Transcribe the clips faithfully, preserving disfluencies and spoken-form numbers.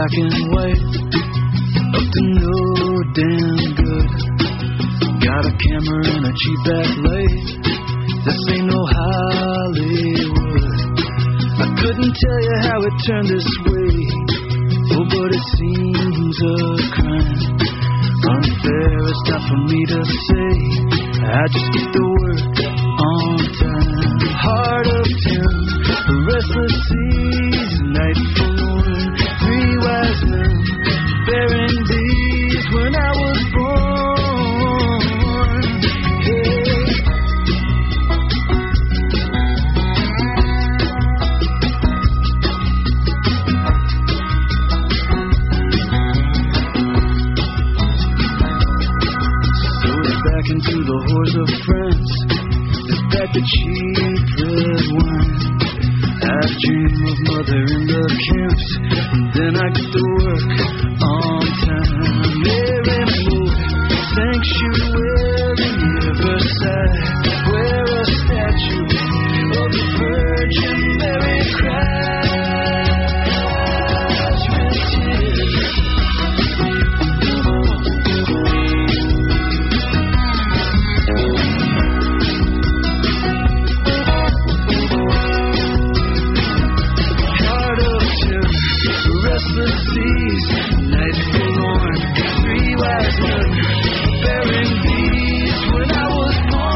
black and white, up to no damn good. Got a camera and a cheap backlight. This ain't no Hollywood. I couldn't tell you how it turned this way. Oh, but it seems a crime. Unfair, it's not for me to say. I just get to work on time. Heart of ten, restless seas, night forlorn. Three wise men bearing these when I was born. Hey. So it's back into the whores of France. It's back to cheap red wine. I dream of mother in the camps, and then I get to work on time. Mary Moore, sanctuary near Versailles, where a statue of the Virgin Mary cries with tears. Restless seas, night forlorn, three wise men bearing these when I was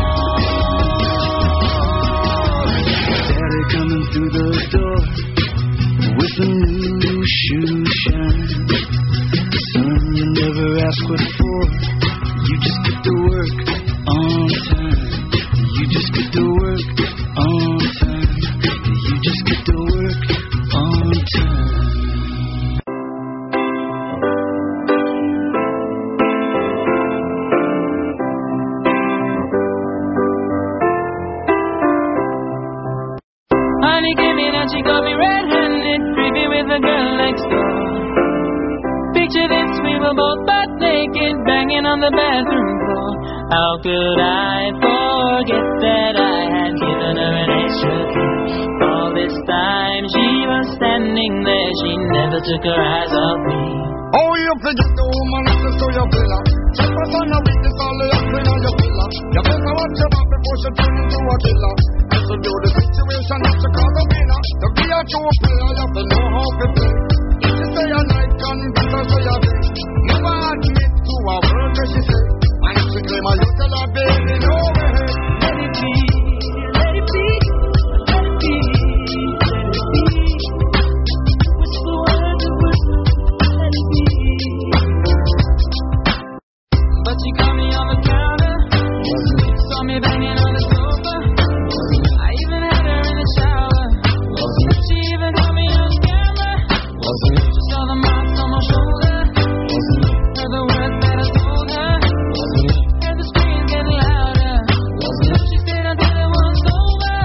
born. Daddy coming through the door with a new shoe shine. Son, you never ask what for. You just get to work on time. You just get to work on time. You just get to work on time. She got me red-handed, creepy with the girl next door. Picture this, we were both butt naked, banging on the bathroom floor. How could I forget that I had given her an extra key? All this time she was standing there, she never took her eyes off me. Oh, you forget the woman listens to your pillar. Check what's on the weakness, all the up in on your pillar. You better watch your back before she turn into a killer. To do the situation that you call a winner. To be a true player, you have to know how to play. If you say a night, can better say a day. Never admit to a word that she say. And if she claim a you tell her, baby, no way. Let it be, let it be, let it be, let it be. Whisper words of wisdom, let it be. But she caught me on the counter, saw me banging on the sofa. I even had her in the shower. She even got me on camera. She saw the marks on my shoulder. Heard the words that I told her. Heard the screams getting louder. She stayed until it was over.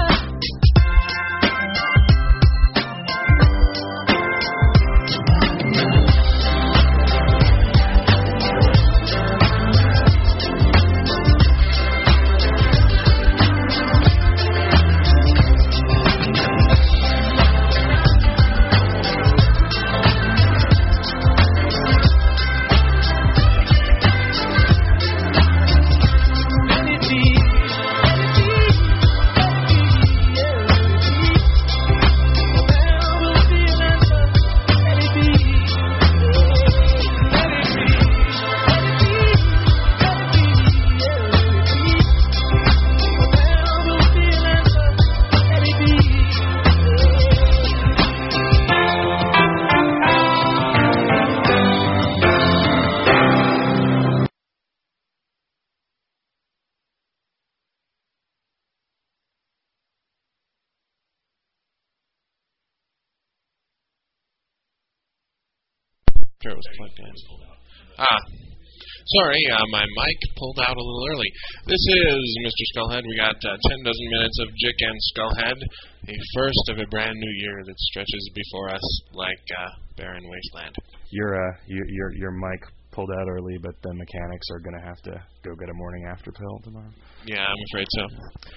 Sure, it was plugged in. Ah, sorry, uh, my mic pulled out a little early. This is Mister Skullhead. We got uh, ten dozen minutes of Jick and Skullhead, the first of a brand new year that stretches before us like uh, barren wasteland. Your uh, your your your mic pulled out early, but the mechanics are gonna have to go get a morning after pill tomorrow. Yeah, I'm afraid so.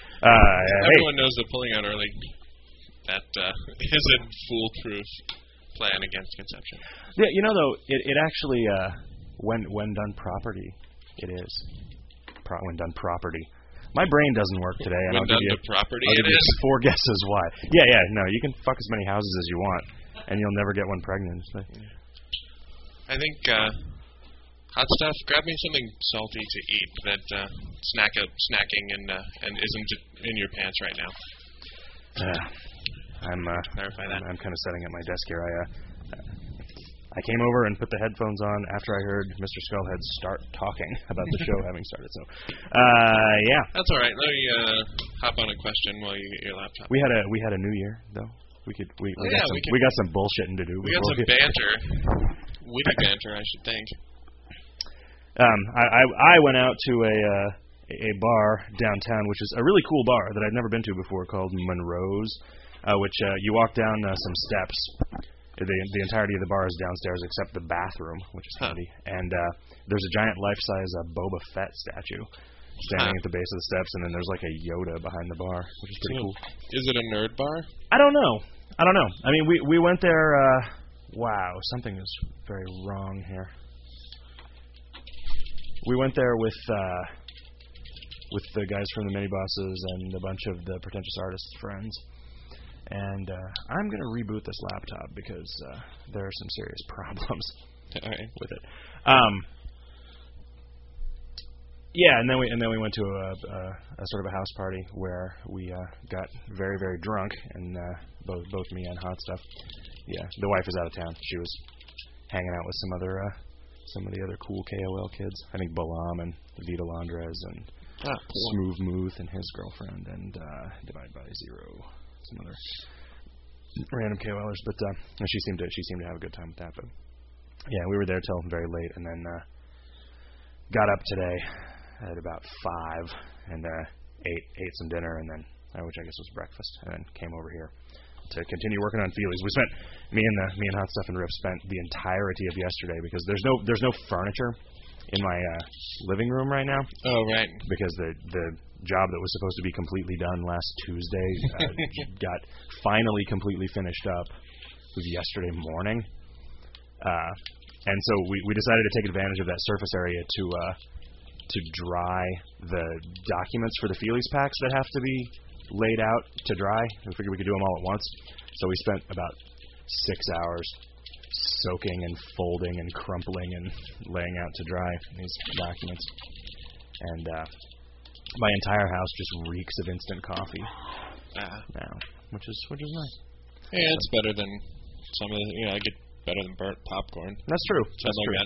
Uh, Everyone hey. knows that pulling out early that uh, isn't foolproof. plan against conception. Yeah, you know though, it it actually uh, when when done property, it is. Pro- when done property. My brain doesn't work today, and When I'll done give you, to property, I'll it give you is. four guesses why. Yeah, yeah, no, you can fuck as many houses as you want, and you'll never get one pregnant. But, I think uh, hot stuff. Grab me something salty to eat that uh, snack up, snacking and uh, and isn't in your pants right now. uh, I'm uh, Clarify that. I'm, I'm kind of sitting at my desk here. I uh, I came over and put the headphones on after I heard Mister Skullhead start talking about the show having started. So, uh, yeah. That's all right. Let me uh, hop on a question while you get your laptop. We had a we had a New Year though. We could we, we Oh, got yeah, some we we, could- got some bullshitting to do. We got before some banter, witty banter, I should think. Um, I, I I went out to a uh, a bar downtown, which is a really cool bar that I'd never been to before, called Monroe's, uh, which uh, you walk down uh, some steps. The the entirety of the bar is downstairs except the bathroom, which is Huh. handy. And uh, there's a giant life-size uh, Boba Fett statue standing Huh. at the base of the steps, and then there's like a Yoda behind the bar, which is pretty So, cool. Is it a nerd bar? I don't know. I don't know. I mean, we we went there. Uh, wow, something is very wrong here. We went there with uh, with the guys from the Mini Bosses and a bunch of the Pretentious Artists friends. And uh, I'm going to reboot this laptop because uh, there are some serious problems All right. with it. Um, yeah, and then we and then we went to a, a, a sort of a house party where we uh, got very very drunk, and uh, both both me and Hot Stuff. Yeah, the wife is out of town. She was hanging out with some other uh, some of the other cool K O L kids. I think Balam and Vita Landres and Ah, cool. Smooth Muth and his girlfriend and uh, Divide by Zero, some other random KOLers. But uh, and she seemed to she seemed to have a good time with that. But yeah, we were there till very late, and then uh, got up today at about five and uh, ate ate some dinner, and then uh, which I guess was breakfast, and then came over here to continue working on Feelies. We spent me and the me and Hot Stuff and Riff spent the entirety of yesterday because there's no there's no furniture in my uh, living room right now Oh, right. because the the job that was supposed to be completely done last Tuesday uh, got finally completely finished up with yesterday morning, uh, and so we we decided to take advantage of that surface area to uh, to dry the documents for the Feelies packs that have to be laid out to dry. We figured we could do them all at once, so we spent about six hours soaking and folding and crumpling and laying out to dry these documents. And uh, my entire house just reeks of instant coffee Ah. now, which is which is nice. Yeah, it's better than some of the, you know, I get better than burnt popcorn. That's true. Something That's like true. that.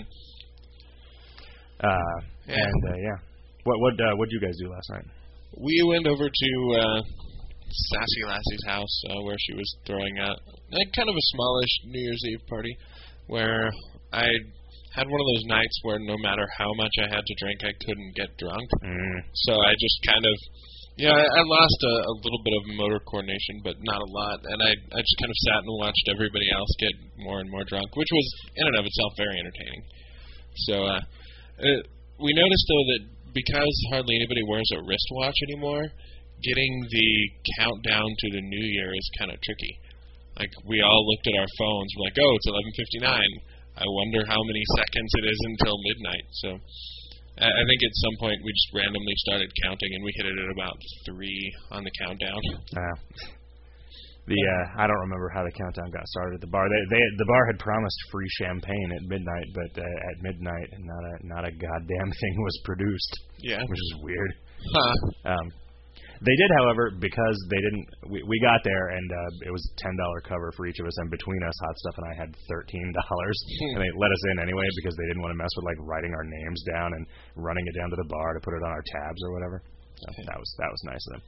Uh, Yeah. And uh, yeah, what what uh, what did you guys do last night? We went over to uh, Sassy Lassie's house uh, where she was throwing a like kind of a smallish New Year's Eve party where I had one of those nights where no matter how much I had to drink, I couldn't get drunk. Mm. So I just kind of, yeah, I, I lost a, a little bit of motor coordination, but not a lot. And I, I just kind of sat and watched everybody else get more and more drunk, which was in and of itself very entertaining. So uh, it, we noticed though that because hardly anybody wears a wristwatch anymore, getting the countdown to the new year is kind of tricky. Like we all looked at our phones, we're like, oh, it's eleven fifty-nine. I wonder how many seconds it is until midnight. So I I think at some point we just randomly started counting, and we hit it at about three on the countdown. Uh, the uh, I don't remember how the countdown got started at the bar. They, they the bar had promised free champagne at midnight, but uh, at midnight, not a not a goddamn thing was produced, Yeah. which is weird. Huh. Um, they did, however, because they didn't. We, we got there and uh, it was ten dollar cover for each of us, and between us, Hot Stuff and I had thirteen dollars, and they let us in anyway because they didn't want to mess with like writing our names down and running it down to the bar to put it on our tabs or whatever. So that was that was nice of them.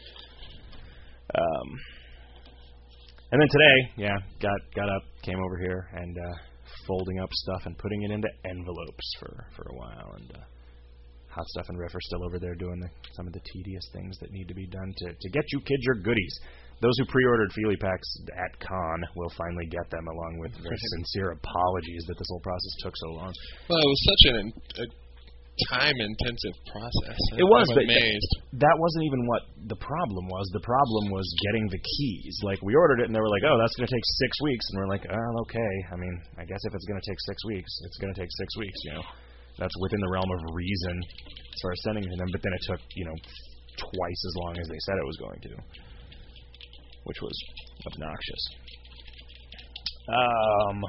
Um, and then today, yeah, got got up, came over here, and uh, folding up stuff and putting it into envelopes for for a while, and. Uh, Hot Stuff and Riff are still over there doing the, some of the tedious things that need to be done to, to get you kids your goodies. Those who pre-ordered Feely Packs at Con will finally get them, along with their sincere apologies that this whole process took so long. Well, it was such an, a time-intensive process. It was, I'm but amazed. th- that wasn't even what the problem was. The problem was getting the keys. Like, we ordered it, and they were like, oh, that's going to take six weeks. And we're like, oh, okay. I mean, I guess if it's going to take six weeks, it's going to take six weeks, you know. That's within the realm of reason as far as sending to them. But then it took, you know, twice as long as they said it was going to, which was obnoxious. Um...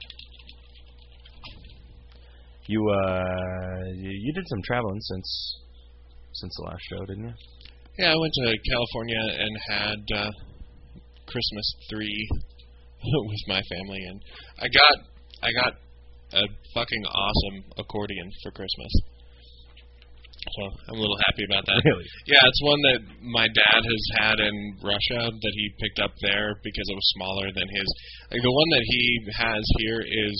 You uh you did some traveling since since the last show, didn't you? Yeah, I went to California and had uh, Christmas three with my family, and I got I got a fucking awesome accordion for Christmas. So I'm a little happy about that. Really? Yeah, it's one that my dad has had in Russia that he picked up there because it was smaller than his. Like the one that he has here is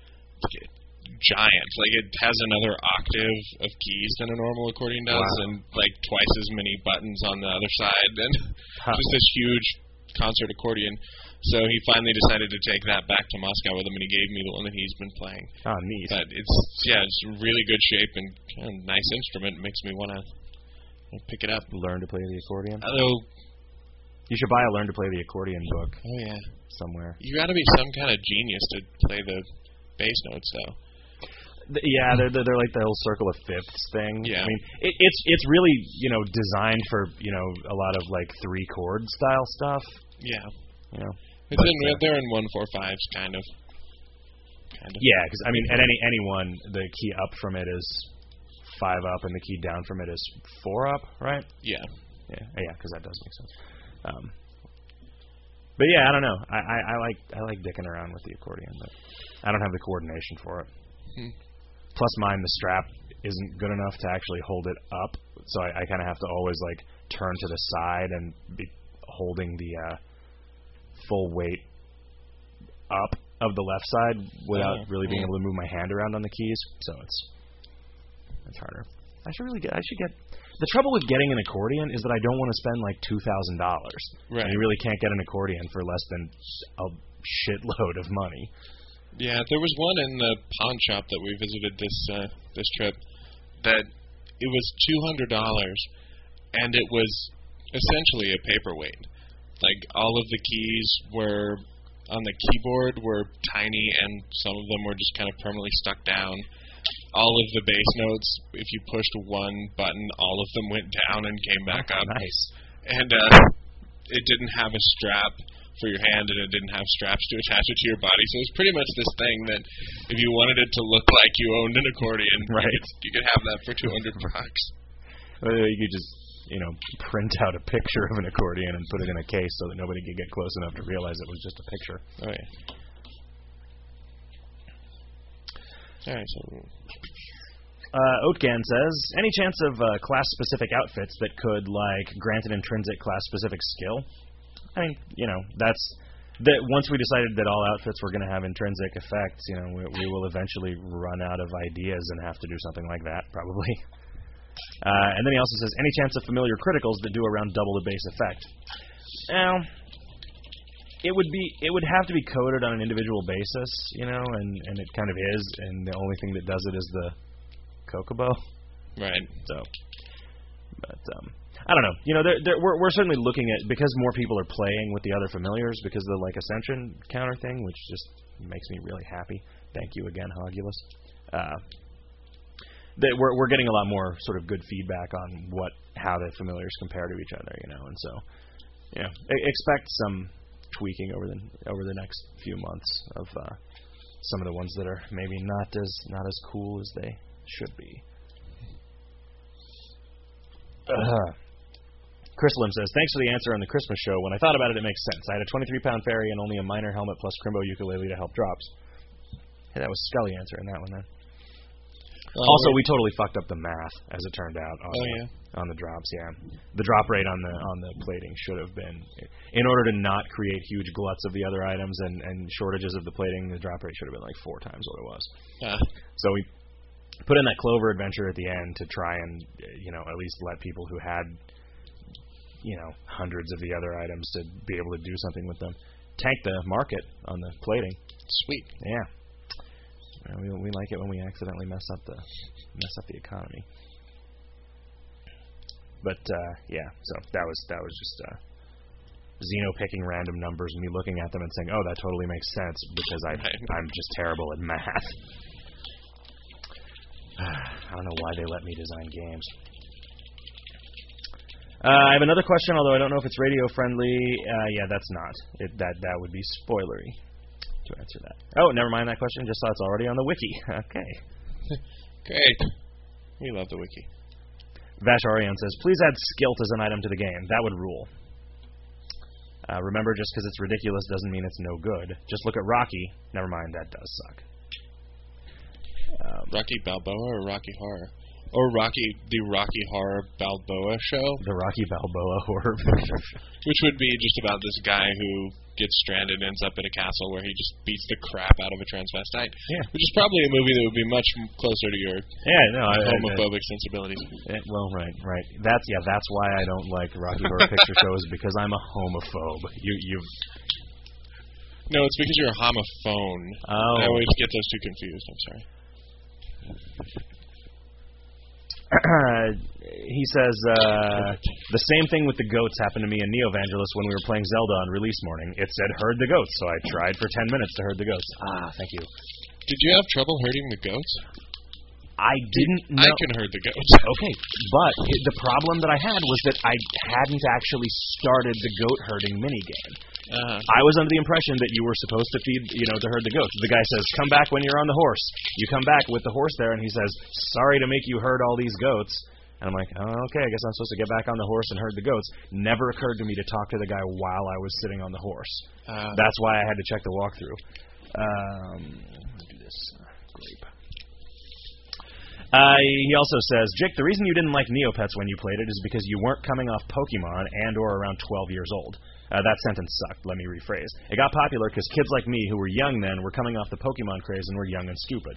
giant. Like it has another octave of keys than a normal accordion does, wow. and like twice as many buttons on the other side, and huh. just this huge concert accordion. So he finally decided to take that back to Moscow with him, and he gave me the one that he's been playing. Oh, neat. But it's yeah, it's in really good shape and kind of nice instrument. It makes me want to pick it up. Learn to play the accordion. Although you should buy a Learn to Play the Accordion book. Oh yeah, somewhere. You got to be some kind of genius to play the bass notes, though. Yeah, they're, they're they're like the whole circle of fifths thing. Yeah. I mean, it, it's it's really you know designed for you know a lot of like three chord style stuff. Yeah. You know. It's but, in, uh, they're in one four fives, kind of. Kind of. Yeah, because I mean, at any any one, the key up from it is five up, and the key down from it is four up, right? Yeah. Yeah, yeah, because that does make sense. Um, but yeah, I don't know. I, I, I like I like dicking around with the accordion, but I don't have the coordination for it. Hmm. Plus, mine the strap isn't good enough to actually hold it up, so I, I kind of have to always like turn to the side and be holding the uh, full weight up of the left side without yeah. really being yeah. able to move my hand around on the keys. So it's it's harder. I should really get. I should get. The trouble with getting an accordion is that I don't want to spend like two thousand dollars. Right. And you really can't get an accordion for less than a shitload of money. Yeah, there was one in the pawn shop that we visited this uh, this trip that it was two hundred dollars, and it was essentially a paperweight. Like all of the keys were on the keyboard were tiny, and some of them were just kind of permanently stuck down. All of the bass notes, if you pushed one button, all of them went down and came back up. Nice. And uh, it didn't have a strap for your hand, and it didn't have straps to attach it to your body. So it was pretty much this thing that if you wanted it to look like you owned an accordion, right. you, could, you could have that for two hundred bucks. Well, you could just, you know, print out a picture of an accordion and put it in a case so that nobody could get close enough to realize it was just a picture. Oh, yeah. All right, so... Uh, Oatgan says, any chance of uh, class-specific outfits that could, like, grant an intrinsic class-specific skill? I mean, you know, that's... that. Once we decided that all outfits were going to have intrinsic effects, you know, we, we will eventually run out of ideas and have to do something like that, probably. Uh, and then he also says, any chance of familiar criticals that do around double the base effect? Now, it would be, it would have to be coded on an individual basis, you know, and, and it kind of is, and the only thing that does it is the Kokobo. Right. So, but, um, I don't know. You know, they're, they're, we're, we're certainly looking at, because more people are playing with the other familiars, because of the, like, Ascension counter thing, which just makes me really happy. Thank you again, Hogulus. Uh, that we're we're getting a lot more sort of good feedback on what how the familiars compare to each other, you know, and so you know, expect some tweaking over the over the next few months of uh, some of the ones that are maybe not as not as cool as they should be. Uh, Chris Lim says, thanks for the answer on the Christmas show. When I thought about it, it makes sense. I had a twenty-three pound fairy and only a minor helmet plus Crimbo ukulele to help drops. Hey, that was Scully answering that one then. Uh, also, we totally fucked up the math, as it turned out. On oh the, yeah. On the drops, yeah. The drop rate on the on the plating should have been, in order to not create huge gluts of the other items and, and shortages of the plating, the drop rate should have been like four times what it was. Uh. So we put in that Clover adventure at the end to try and, you know, at least let people who had, you know, hundreds of the other items to be able to do something with them. Tank the market on the plating. Sweet. Yeah. Uh, we we like it when we accidentally mess up the mess up the economy. But uh, yeah, so that was that was just uh, Zeno picking random numbers, me looking at them and saying, "Oh, that totally makes sense," because I Right. I'm just terrible at math. I don't know why they let me design games. Uh, I have another question, although I don't know if it's radio friendly. Uh, yeah, that's not. It, that that would be spoilery to answer that. Oh, never mind that question. Just saw it's already on the wiki. Okay. Great. We love the wiki. Vash Arian says, please add Skilt as an item to the game. That would rule. Uh, remember, just because it's ridiculous doesn't mean it's no good. Just look at Rocky. Never mind, that does suck. Um, Rocky Balboa or Rocky Horror? Or Rocky, the Rocky Horror Balboa show? the Rocky Balboa horror picture. Which would be just about this guy who gets stranded and ends up in a castle where he just beats the crap out of a transvestite. Yeah. Which is probably a movie that would be much m- closer to your Yeah, no, I, I, homophobic sensibilities. I, well, right, right. That's yeah. That's why I don't like Rocky Horror Picture Shows, because I'm a homophobe. You, you. No, it's because you're a homophone. Oh. I always get those two confused. I'm sorry. He says, uh, the same thing with the goats happened to me in Neo-Evangelist when we were playing Zelda on release morning. It said, herd the goats, so I tried for ten minutes to herd the goats. Ah, thank you. Did you have trouble herding the goats? I didn't know. I can herd the goats. Okay, but it, the problem that I had was that I hadn't actually started the goat herding minigame. Uh-huh. I was under the impression that you were supposed to feed, you know, to herd the goats. The guy says, come back when you're on the horse. You come back with the horse there, and he says, sorry to make you herd all these goats. And I'm like, oh, okay, I guess I'm supposed to get back on the horse and herd the goats. Never occurred to me to talk to the guy while I was sitting on the horse. Uh, That's why I had to check the walkthrough. Um, let's do this. Grape. Uh, he also says, Jake, the reason you didn't like Neopets when you played it is because you weren't coming off Pokemon and or around twelve years old. Uh, that sentence sucked. Let me rephrase. It got popular because kids like me, who were young then, were coming off the Pokemon craze and were young and stupid.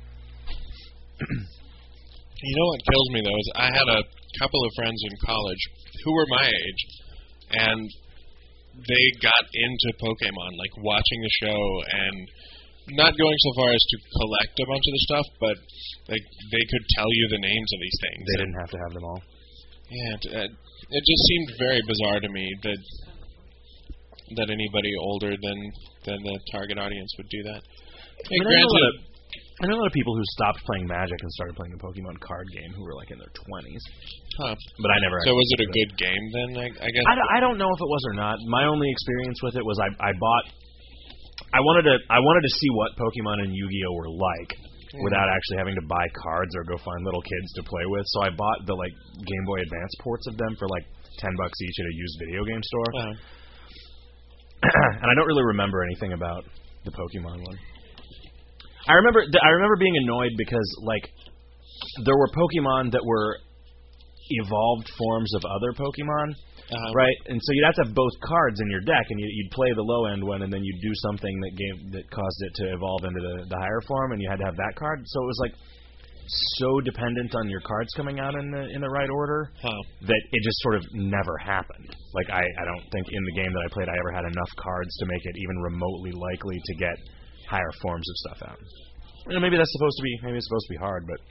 You know what kills me, though, is I had a couple of friends in college who were my age, and they got into Pokemon, like watching the show and not going so far as to collect a bunch of the stuff, but like they could tell you the names of these things. They didn't have to have them all. Yeah, it, uh, it just seemed very bizarre to me that that anybody older than than the target audience would do that. Hey, I, know a granted, lot of, I know a lot of people who stopped playing Magic and started playing the Pokemon card game who were like in their twenties. huh. But I never. So was it a actually- good game then? I, I guess. I, don't- I don't know if it was or not. My only experience with it was I I bought. I wanted to I wanted to see what Pokemon and Yu-Gi-Oh were like without actually having to buy cards or go find little kids to play with. So I bought the like Game Boy Advance ports of them for like ten bucks each at a used video game store. Uh, And I don't really remember anything about the Pokemon one. I remember I remember being annoyed because like there were Pokemon that were evolved forms of other Pokemon, uh, right? And so you'd have to have both cards in your deck, and you'd play the low end one, and then you'd do something that gave that caused it to evolve into the, the higher form, and you had to have that card. So it was like so dependent on your cards coming out in the in the right order Huh. that it just sort of never happened. Like I, I don't think in the game that I played I ever had enough cards to make it even remotely likely to get higher forms of stuff out. You know, maybe that's supposed to be maybe it's supposed to be hard, but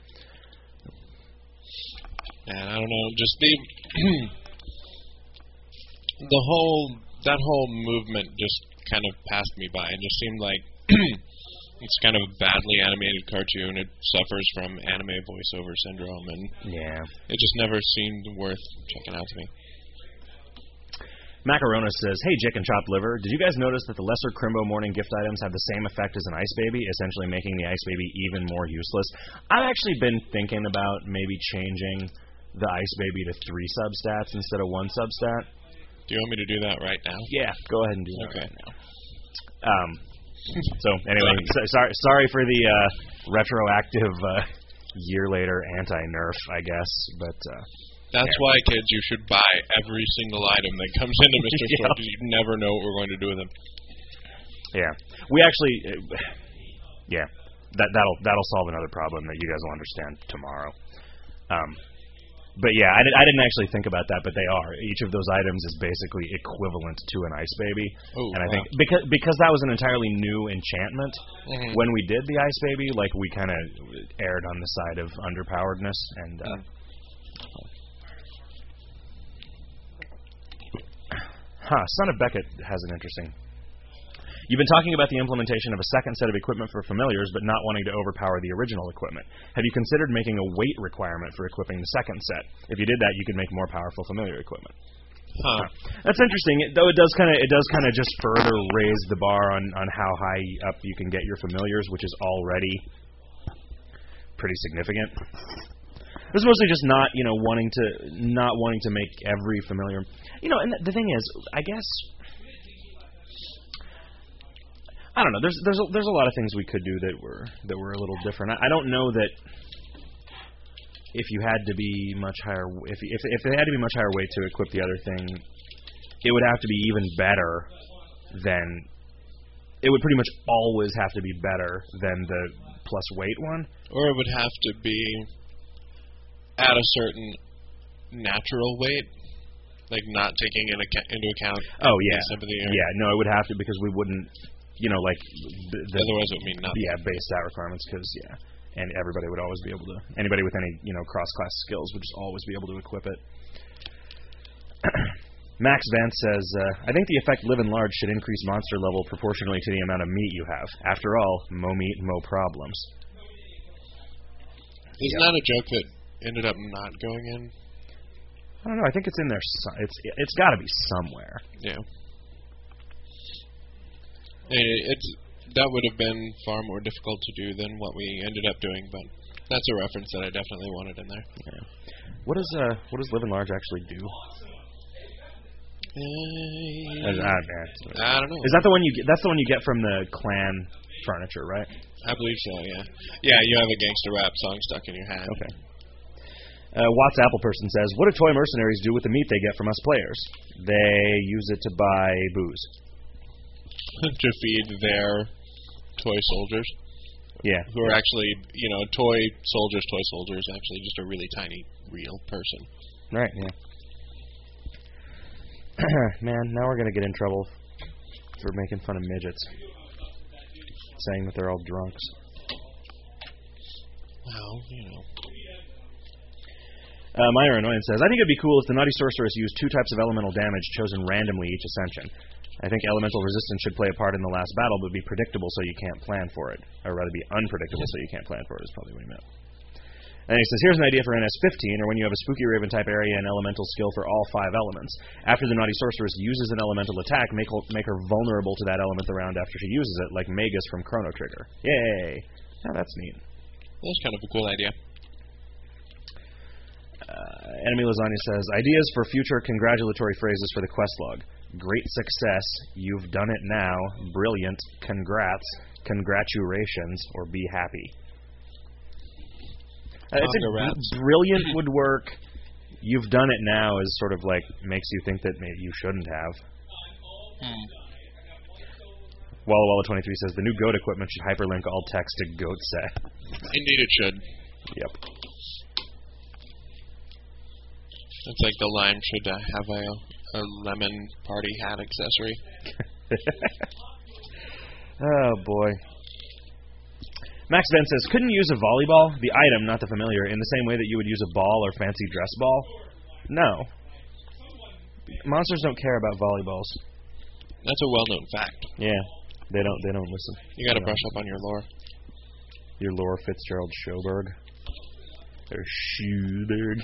And I don't know, just the the whole that whole movement just kind of passed me by. It just seemed like it's kind of a badly animated cartoon. It suffers from anime voiceover syndrome, and yeah. it just never seemed worth checking out to me. Macarona says, hey, Jick and Chopped Liver, did you guys notice that the lesser Crimbo morning gift items have the same effect as an Ice Baby, essentially making the Ice Baby even more useless? I've actually been thinking about maybe changing the Ice Baby to three substats instead of one substat. Do you want me to do that right now? Yeah, go ahead and do that Okay. right now. Um, so, anyway, so, sorry, sorry for the uh, retroactive uh, year later anti-nerf, I guess, but... Uh, That's Yeah. why, kids, you should buy every single item that comes into Mister Yeah. Store, because you never know what we're going to do with them. Yeah, we actually, uh, yeah, that that'll that'll solve another problem that you guys will understand tomorrow. Um, But yeah, I, did, I didn't actually think about that, but they are. Each of those items is basically equivalent to an Ice Baby. Ooh, and I wow. think because because that was an entirely new enchantment, Mm-hmm. when we did the Ice Baby, like we kind of erred on the side of underpoweredness. And uh, huh, Son of Beckett has an interesting. You've been talking about the implementation of a second set of equipment for familiars, but not wanting to overpower the original equipment. Have you considered making a weight requirement for equipping the second set? If you did that, you could make more powerful familiar equipment. Huh. That's interesting. It, though it does kind of it does kind of just further raise the bar on, on how high up you can get your familiars, which is already pretty significant. It was mostly just not you know wanting to not wanting to make every familiar. You know, and the thing is, I guess. I don't know. There's there's a, there's a lot of things we could do that were that were a little different. I, I don't know that if you had to be much higher, if if if it had to be much higher weight to equip the other thing, it would have to be even better than. It would pretty much always have to be better than the plus weight one. Or it would have to be at a certain natural weight, like not taking in ac- into account. Oh yeah, sympathy or, yeah. No, it would have to because we wouldn't. You know, like the, the, otherwise it would mean nothing. Yeah, base stat requirements, because yeah, and everybody would always be able to. Anybody with any you know cross-class skills would just always be able to equip it. Max Vance says, uh, I think the effect live and large should increase monster level proportionally to the amount of meat you have. After all, mo meat, mo problems. Isn't yep. that a joke that ended up not going in? I don't know. I think it's in there. So- it's it's got to be somewhere. Yeah. It's that would have been far more difficult to do than what we ended up doing, but that's a reference that I definitely wanted in there. Yeah. What does uh what does live and large actually do? Uh, Uh, ah, man. I don't know. Is that the one you get? That's the one you get from the clan furniture, right? I believe so. Yeah. Yeah. You have a gangster rap song stuck in your head. Okay. Uh, Watts Appleperson says, what do toy mercenaries do with the meat they get from us players? They use it to buy booze. To feed their toy soldiers. Yeah. Who are actually, you know, toy soldiers, toy soldiers, actually just a really tiny, real person. Right, yeah. Man, now we're going to get in trouble for making fun of midgets. Saying that they're all drunks. Well, you know. Uh, Myra Annoyance says, I think it would be cool if the Naughty Sorceress used two types of elemental damage chosen randomly each ascension. I think elemental resistance should play a part in the last battle, but be predictable so you can't plan for it. Or rather, be unpredictable so you can't plan for it is probably what he meant. And he says, here's an idea for N S fifteen, or when you have a Spooky Raven type area and elemental skill for all five elements. After the Naughty Sorceress uses an elemental attack, make, make her vulnerable to that element the round after she uses it, like Magus from Chrono Trigger. Yay! Now that's neat. That's kind of a cool idea. Uh, Enemy Lasagna says, ideas for future congratulatory phrases for the quest log. Great success, you've done it now, brilliant, congrats, congratulations, or be happy. Uh, it's a br- brilliant would work. You've done it now is sort of like makes you think that maybe you shouldn't have. Hmm. Walla Walla twenty-three says the new GOAT equipment should hyperlink all text to GOAT set. Indeed, it should. Yep. It's like the lime should uh, have a, a lemon party hat accessory. Oh boy. Max Venn says, couldn't you use a volleyball, the item, not the familiar, in the same way that you would use a ball or fancy dress ball? No. Monsters don't care about volleyballs. That's a well-known fact. Yeah, they don't. They don't listen. You got to brush up on your lore. Your Laura Fitzgerald Schoberg, or Schuberg.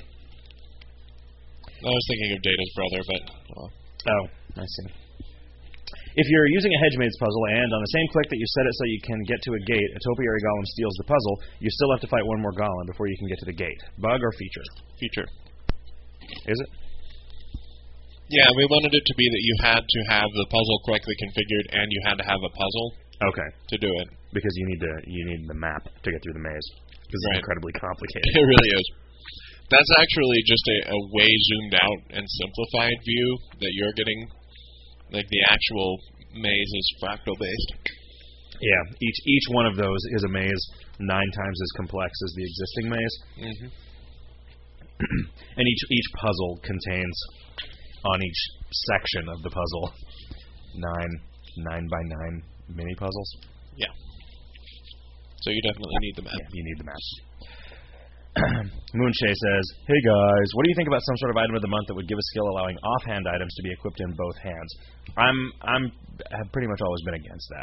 I was thinking of Data's brother, but well. Oh, I see. If you're using a Hedgemaids puzzle and on the same click that you set it so you can get to a gate, a topiary golem steals the puzzle, you still have to fight one more golem before you can get to the gate. Bug or feature? Feature. Is it? Yeah, we wanted it to be that you had to have the puzzle correctly configured and you had to have a puzzle Okay. to do it. Because you need to you need the map to get through the maze. Because Right. it's incredibly complicated. It really is. That's actually just a, a way zoomed out and simplified view that you're getting. Like the actual maze is fractal based. Yeah, each each one of those is a maze nine times as complex as the existing maze. Mm-hmm. and each each puzzle contains, on each section of the puzzle, nine nine by nine mini puzzles. Yeah. So you definitely need the map. Yeah, you need the maps. Moonshay says, "Hey guys, what do you think about some sort of item of the month that would give a skill allowing offhand items to be equipped in both hands?" I'm I'm have pretty much always been against that.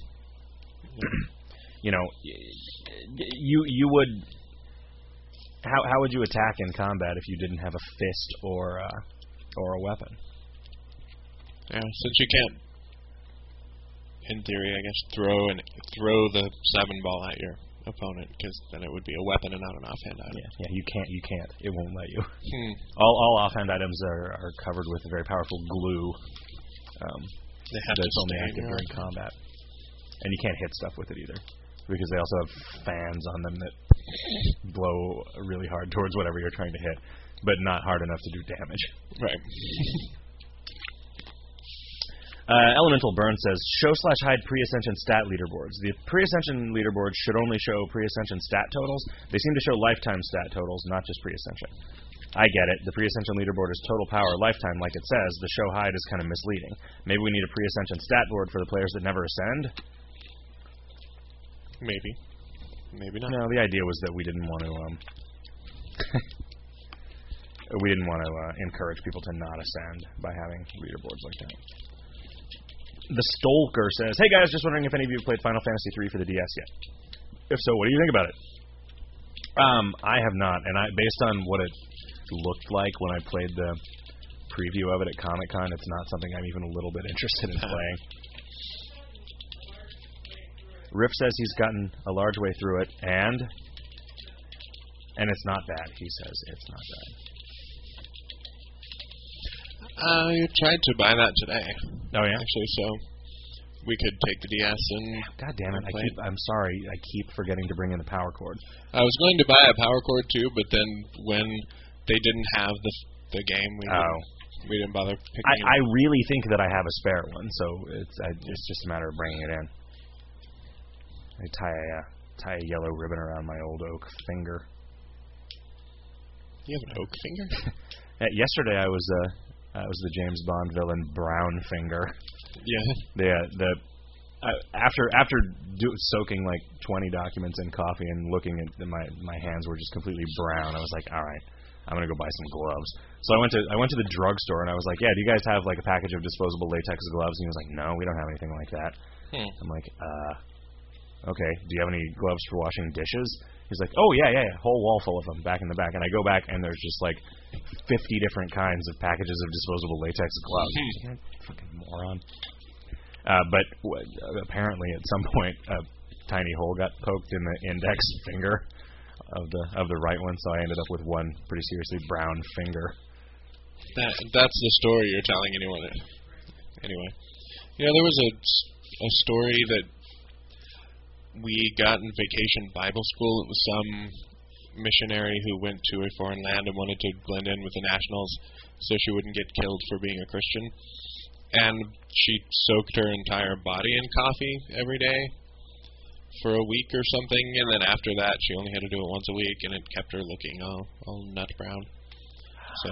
You know, you you would how how would you attack in combat if you didn't have a fist or uh, or a weapon? Yeah, since you can't, in theory, I guess, throw and throw the seven ball at your opponent, because then it would be a weapon and not an offhand item. Yeah, yeah, you can't, you can't. It won't let you. Hmm. All all offhand items are, are covered with a very powerful glue. Um, They have that's to only stay active in during combat, and you can't hit stuff with it either, because they also have fans on them that blow really hard towards whatever you're trying to hit, but not hard enough to do damage. Right. Uh, Elemental Burn says, show slash hide pre-ascension stat leaderboards. The pre-ascension leaderboards should only show pre-ascension stat totals. They seem to show lifetime stat totals, not just pre-ascension. I get it. The pre-ascension leaderboard is total power lifetime, like it says. The show hide is kind of misleading. Maybe we need a pre-ascension stat board for the players that never ascend? Maybe. Maybe not. No, the idea was that we didn't want to, um... we didn't want to uh, encourage people to not ascend by having leaderboards like that. The Stolker says, "Hey guys, just wondering if any of you have played Final Fantasy three for the D S yet. If so, what do you think about it?" Um, I have not, and I, based on what it looked like when I played the preview of it at Comic-Con, it's not something I'm even a little bit interested in playing. Riff says he's gotten a large way through it, and and it's not bad. He says it's not bad. I tried to buy that today. Oh yeah, actually, so we could take the D S and. God damn it! I keep. I'm sorry. I keep forgetting to bring in the power cord. I was going to buy a power cord too, but then when they didn't have the the game, we oh. didn't, we didn't bother picking I, it up. I really think that I have a spare one, so it's I, it's just a matter of bringing it in. I tie a uh, tie a yellow ribbon around my old oak finger. You have an oak finger? uh, yesterday I was uh. That was the James Bond villain Brownfinger. Yeah. The uh, the uh, after after do, soaking like twenty documents in coffee and looking at the, my my hands were just completely brown. I was like, all right, I'm gonna go buy some gloves. So I went to I went to the drugstore and I was like, yeah, do you guys have like a package of disposable latex gloves? And he was like, no, we don't have anything like that. Hmm. I'm like, uh, okay. Do you have any gloves for washing dishes? He's like, oh, yeah, yeah, yeah, whole wall full of them back in the back. And I go back, and there's just, like, fifty different kinds of packages of disposable latex gloves. Fucking moron. Uh, but w- apparently at some point, a tiny hole got poked in the index finger of the of the right one, so I ended up with one pretty seriously brown finger. That That's the story you're telling anyone. Anyway. You know, there was a, a story that we got in Vacation Bible School. It was some missionary who went to a foreign land and wanted to blend in with the nationals so she wouldn't get killed for being a Christian. And she soaked her entire body in coffee every day for a week or something, and then after that she only had to do it once a week, and it kept her looking all, all nut brown. So,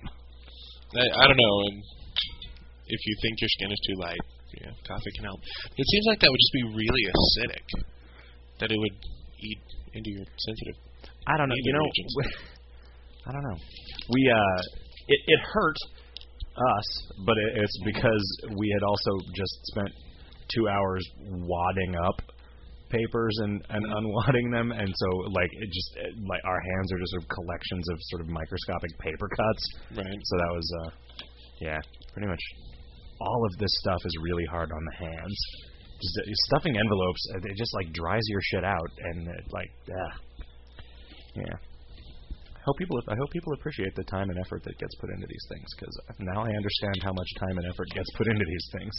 I, I don't know, and if you think your skin is too light, yeah, coffee can help. It seems like that would just be really acidic, that it would eat into your sensitive. I don't know. You know, regions. I don't know. We uh, it it hurt us, but it, it's because we had also just spent two hours wadding up papers and, and unwadding them, and so like it just it, like our hands are just sort of collections of sort of microscopic paper cuts. Right. So that was uh, yeah, pretty much. All of this stuff is really hard on the hands. Just, uh, stuffing envelopes, uh, it just like dries your shit out, and it, like, uh, yeah. I hope people, I hope people appreciate the time and effort that gets put into these things, because now I understand how much time and effort gets put into these things.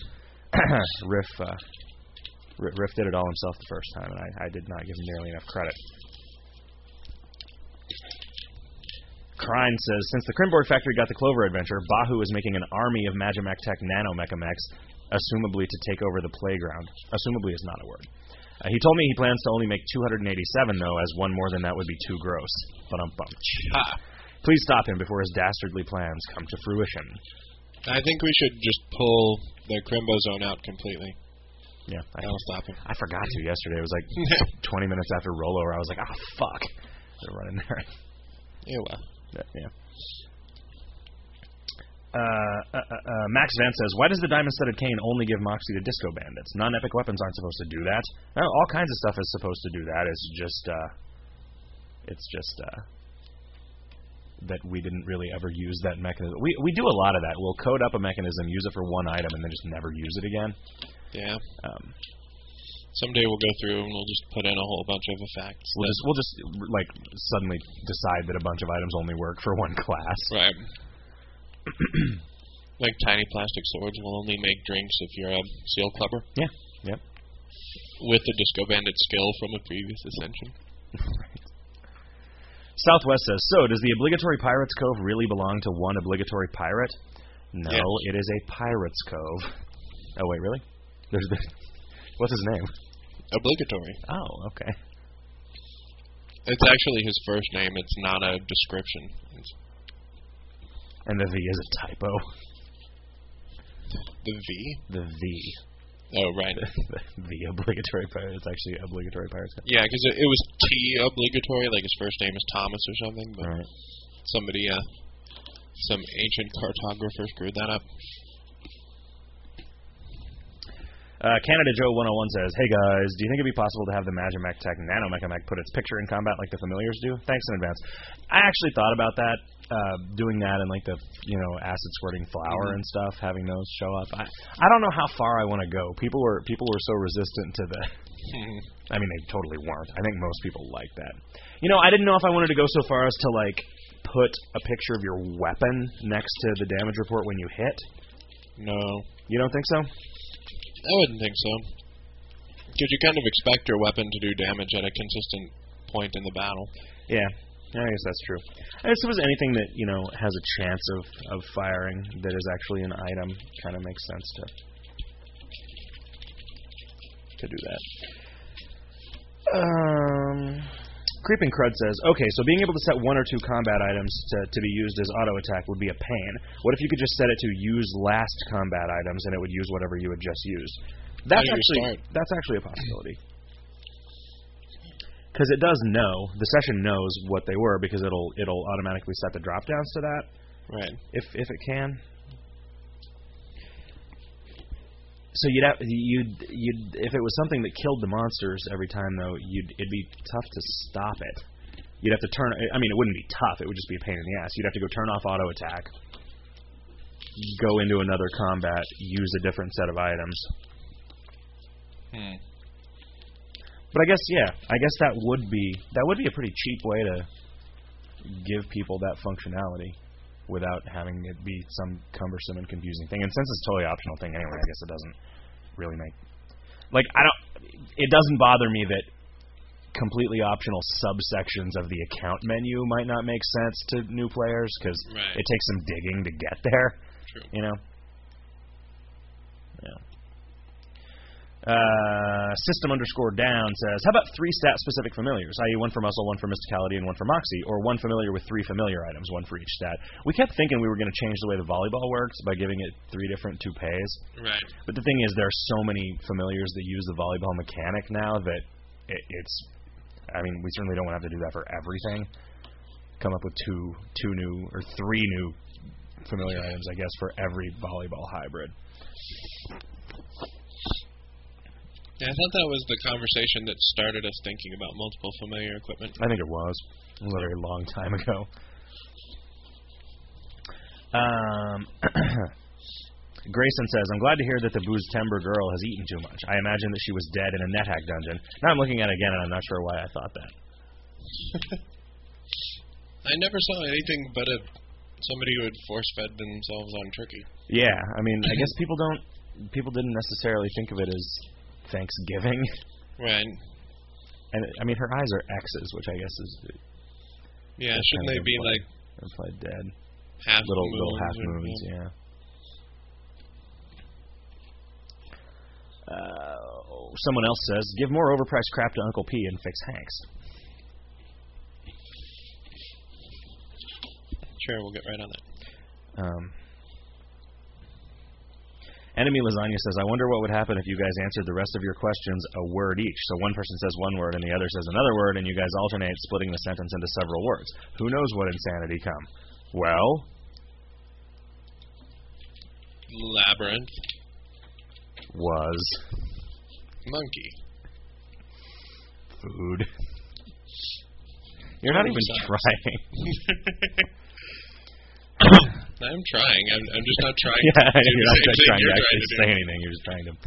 Riff, uh, Riff did it all himself the first time, and I, I did not give him nearly enough credit. Krine says, since the Crimborg factory got the Clover adventure, Bahu is making an army of Magimek Tech nanomechamechs, assumably to take over the playground. Assumably is not a word. Uh, he told me he plans to only make two hundred eighty-seven, though, as one more than that would be too gross. But um, Ha. Please stop him before his dastardly plans come to fruition. I think we should just pull the Crimbo Zone out completely. Yeah, I, That'll stop him. I forgot to yesterday. It was like twenty minutes after rollover. I was like, ah, oh, fuck. They're running there. Yeah, well. But, yeah. Uh, uh, uh, uh, Max Vance says, why does the diamond-studded cane only give Moxie to Disco Bandits? Non-epic weapons aren't supposed to do that. No, all kinds of stuff is supposed to do that. It's just, uh, it's just, uh, that we didn't really ever use that mechanism. We we do a lot of that. We'll code up a mechanism, use it for one item, and then just never use it again. Yeah. Um, Someday we'll go through and we'll just put in a whole bunch of effects. we'll just we'll just like suddenly decide that a bunch of items only work for one class. Right. Like tiny plastic swords will only make drinks if you're a seal clubber. Yeah. Yep. With the Disco Bandit skill from a previous ascension. Right. Southwest says, so does the obligatory Pirates Cove really belong to one obligatory pirate? No, Yes. it is a Pirates Cove. Oh wait, really? There's the what's his name? Obligatory. Oh, okay. It's actually his first name. It's not a description. It's And the V is a typo. the V? The V. Oh, right. the obligatory pirate. It's actually obligatory Pirates Cove. Yeah, because it, it was T obligatory, like his first name is Thomas or something, but Right. somebody, uh, some ancient cartographer screwed that up. Uh, Canada Joe one oh one says, hey guys, do you think it'd be possible to have the Magimech Tech Nanomechamech put its picture in combat like the familiars do? Thanks in advance. I actually thought about that, uh, doing that and like the, you know, acid squirting flower and stuff, having those show up. I I don't know how far I want to go. People were people were so resistant to the. I mean, they totally weren't. I think most people like that. You know, I didn't know if I wanted to go so far as to like put a picture of your weapon next to the damage report when you hit. No. You don't think so? I wouldn't think so. Because you kind of expect your weapon to do damage at a consistent point in the battle. Yeah, I guess that's true. I suppose anything that, you know, has a chance of, of firing that is actually an item kind of makes sense to to do that. Um, Creeping Crud says, okay, so being able to set one or two combat items to, to be used as auto attack would be a pain. What if you could just set it to use last combat items and it would use whatever you had just used? That's How do you actually start? that's actually a possibility. Because it does know, the session knows what they were because it'll it'll automatically set the drop downs to that Right. if if it can. So you'd have you'd you'd if it was something that killed the monsters every time though, you'd it'd be tough to stop it. You'd have to turn. I mean, it wouldn't be tough. It would just be a pain in the ass. You'd have to go turn off auto attack, go into another combat, use a different set of items. Hmm. But I guess yeah, I guess that would be that would be a pretty cheap way to give people that functionality without having it be some cumbersome and confusing thing. And since it's a totally optional thing anyway, I guess it doesn't really make like I don't. It doesn't bother me that completely optional subsections of the account menu might not make sense to new players because Right. it takes some digging to get there. True. You know. Yeah. Uh, system underscore down says, how about three stat-specific familiars, that is one for muscle, one for mysticality, and one for moxie, or one familiar with three familiar items, one for each stat? We kept thinking we were going to change the way the volleyball works by giving it three different toupees. Right. But the thing is, there are so many familiars that use the volleyball mechanic now that it, it's, I mean, we certainly don't want to have to do that for everything. Come up with two, two new, or three new familiar items, I guess, for every volleyball hybrid. Yeah, I thought that was the conversation that started us thinking about multiple familiar equipment. I think it was. It was a very long time ago. Um, Grayson says, I'm glad to hear that the Booze Timber girl has eaten too much. I imagine that she was dead in a NetHack dungeon. Now I'm looking at it again, and I'm not sure why I thought that. I never saw anything but a somebody who had force-fed themselves on turkey. Yeah, I mean, I guess people don't, people didn't necessarily think of it as Thanksgiving. Right. And I mean, her eyes are X's, which I guess is Yeah, that's shouldn't kind they of be implied- like implied dead? half Little moons? little half or- moons, yeah. Uh, someone else says, give more overpriced crap to Uncle P and fix Hanks. Sure, we'll get right on that. Um, Enemy Lasagna says, I wonder what would happen if you guys answered the rest of your questions a word each. So one person says one word and the other says another word, and you guys alternate splitting the sentence into several words. Who knows what insanity come? Well... Labyrinth. Was. Monkey. Food. You're not even trying. I'm trying. I'm, I'm just not trying yeah, to do you're the not same thing trying to you're actually trying to say do. anything. You're just trying to...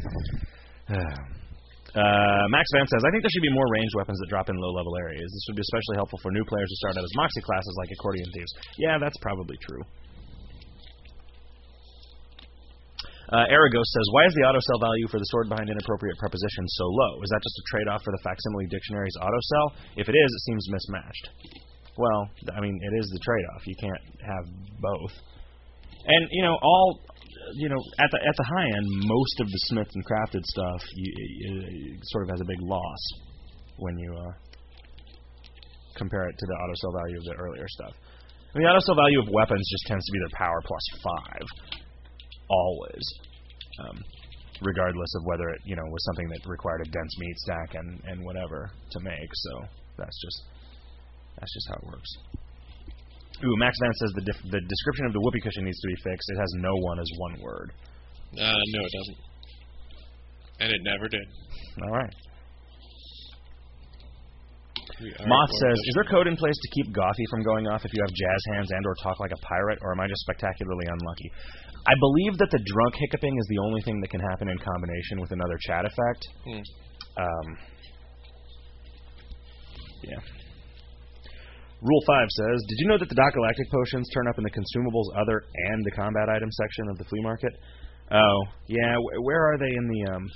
Uh, Max Van says, I think there should be more ranged weapons that drop in low-level areas. This would be especially helpful for new players who start out as Moxie classes like Accordion Thieves. Yeah, that's probably true. Uh, Aragos says, why is the autosell value for the sword behind inappropriate prepositions so low? Is that just a trade-off for the facsimile dictionary's autosell? If it is, it seems mismatched. Well, I mean, it is the trade-off. You can't have both. And, you know, all, you know, at the at the high end, most of the smith and crafted stuff you, you, it sort of has a big loss when you uh, compare it to the autosell value of the earlier stuff. I mean, the autosell value of weapons just tends to be their power plus five. Always, um, regardless of whether it, you know, was something that required a dense meat stack and, and whatever to make. So that's just that's just how it works. Ooh, Max Van says the dif- the description of the whoopee cushion needs to be fixed. It has no one as one word. Uh, no, it doesn't, and it never did. All right. Moth says, is there code in place to keep Gothy from going off if you have jazz hands and or talk like a pirate, or am I just spectacularly unlucky? I believe that the drunk hiccuping is the only thing that can happen in combination with another chat effect. Hmm. Um, yeah. Rule five says, did you know that the Doc Galactic potions turn up in the consumables other and the combat item section of the flea market? Oh, yeah. Wh- where are they in the... Um,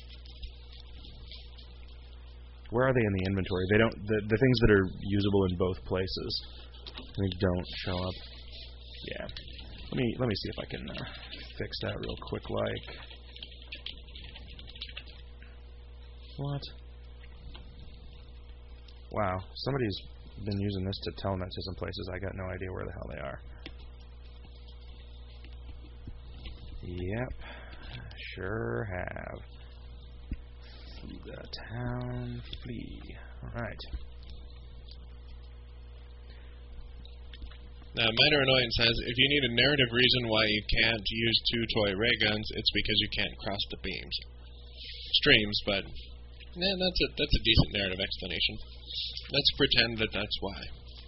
Where are they in the inventory? They don't. The, the things that are usable in both places, they don't show up. Yeah. Let me let me see if I can uh, fix that real quick. Like what? Wow. Somebody's been using this to telnet to some places. I got no idea where the hell they are. Yep. Sure have. The town flea. Alright. Now, Minor Annoyance says, if you need a narrative reason why you can't use two toy ray guns, it's because you can't cross the beams. Streams, but nah, that's a that's a decent narrative explanation. Let's pretend that that's why.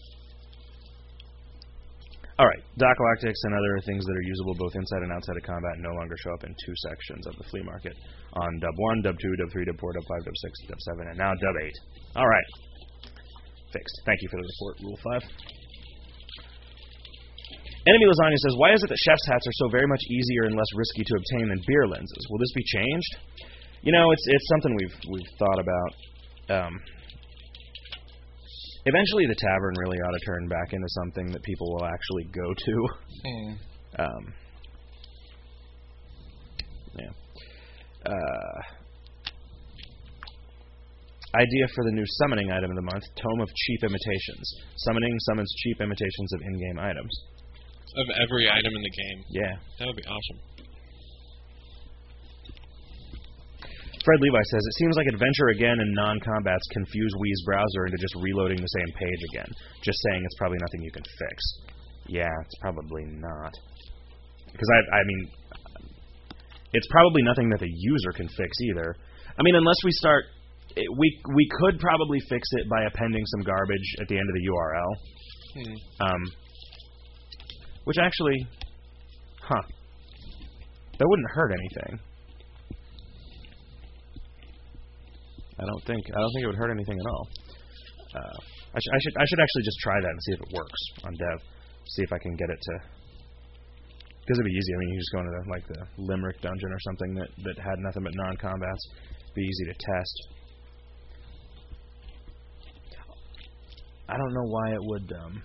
Alright, Doc Galactics and other things that are usable both inside and outside of combat no longer show up in two sections of the flea market. On Dub one, Dub two, Dub three, Dub four, Dub five, Dub six, Dub seven, and now Dub eight. Alright. Fixed. Thank you for the report, Rule five. Enemy Lasagna says, why is it that chef's hats are so very much easier and less risky to obtain than beer lenses? Will this be changed? You know, it's it's something we've we've thought about. Um, eventually the tavern really ought to turn back into something that people will actually go to. Hmm. Um, yeah. Uh, idea for the new summoning item of the month, Tome of Cheap Imitations. Summoning summons cheap imitations of in-game items. Of every item in the game. Yeah. That would be awesome. Fred Levi says, it seems like Adventure Again and non-combats confuse Wii's browser into just reloading the same page again. Just saying it's probably nothing you can fix. Yeah, it's probably not. Because, I, I mean, it's probably nothing that the user can fix either. I mean, unless we start... It, we we could probably fix it by appending some garbage at the end of the U R L. Hmm. Um, which actually... Huh. That wouldn't hurt anything. I don't think I don't think it would hurt anything at all. Uh, I, sh- I should I should actually just try that and see if it works on Dev. See if I can get it to, because it'd be easy. I mean, you just go into the, like the Limerick dungeon or something that, that had nothing but non-combats. It'd be easy to test. I don't know why it would. Um,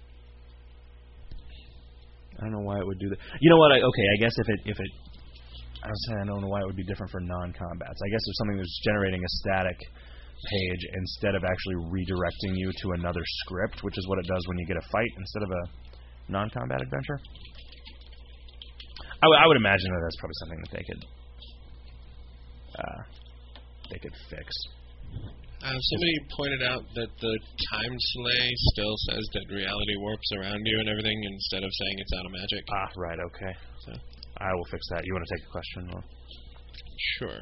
I don't know why it would do that. You know what? I, okay, I guess if it if it I was saying I don't know why it would be different for non-combats. I guess there's something that's generating a static page instead of actually redirecting you to another script, which is what it does when you get a fight instead of a non-combat adventure. I, w- I would imagine that that's probably something that they could uh, they could fix. Uh, somebody pointed out that the time slay still says that reality warps around you and everything instead of saying it's out of magic. Ah, right, okay. So. I will fix that. You want to take the question? Or? Sure.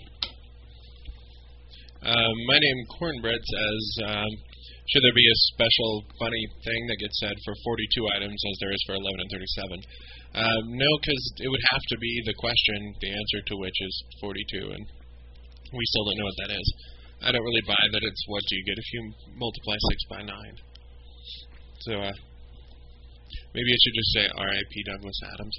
Uh, my name Cornbread says, um, should there be a special funny thing that gets said for forty-two items as there is for eleven and thirty-seven? Uh, no, because it would have to be the question, the answer to which is forty-two, and we still don't know what that is. I don't really buy that it's what do you get if you multiply six by nine. So, uh, maybe it should just say R I P Douglas Adams.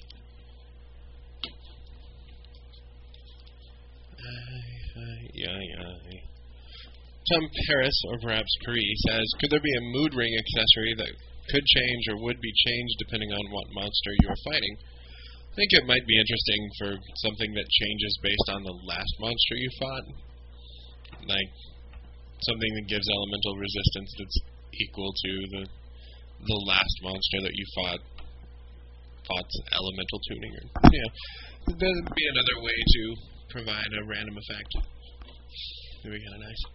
Uh, uh, yeah, yeah. Tom Paris, or perhaps Paris, says, could there be a mood ring accessory that could change or would be changed depending on what monster you are fighting? I think it might be interesting for something that changes based on the last monster you fought. Like, something that gives elemental resistance that's equal to the the last monster that you fought thought's elemental tuning. Or, yeah, that would be another way to provide a random effect. It would be kind of nice.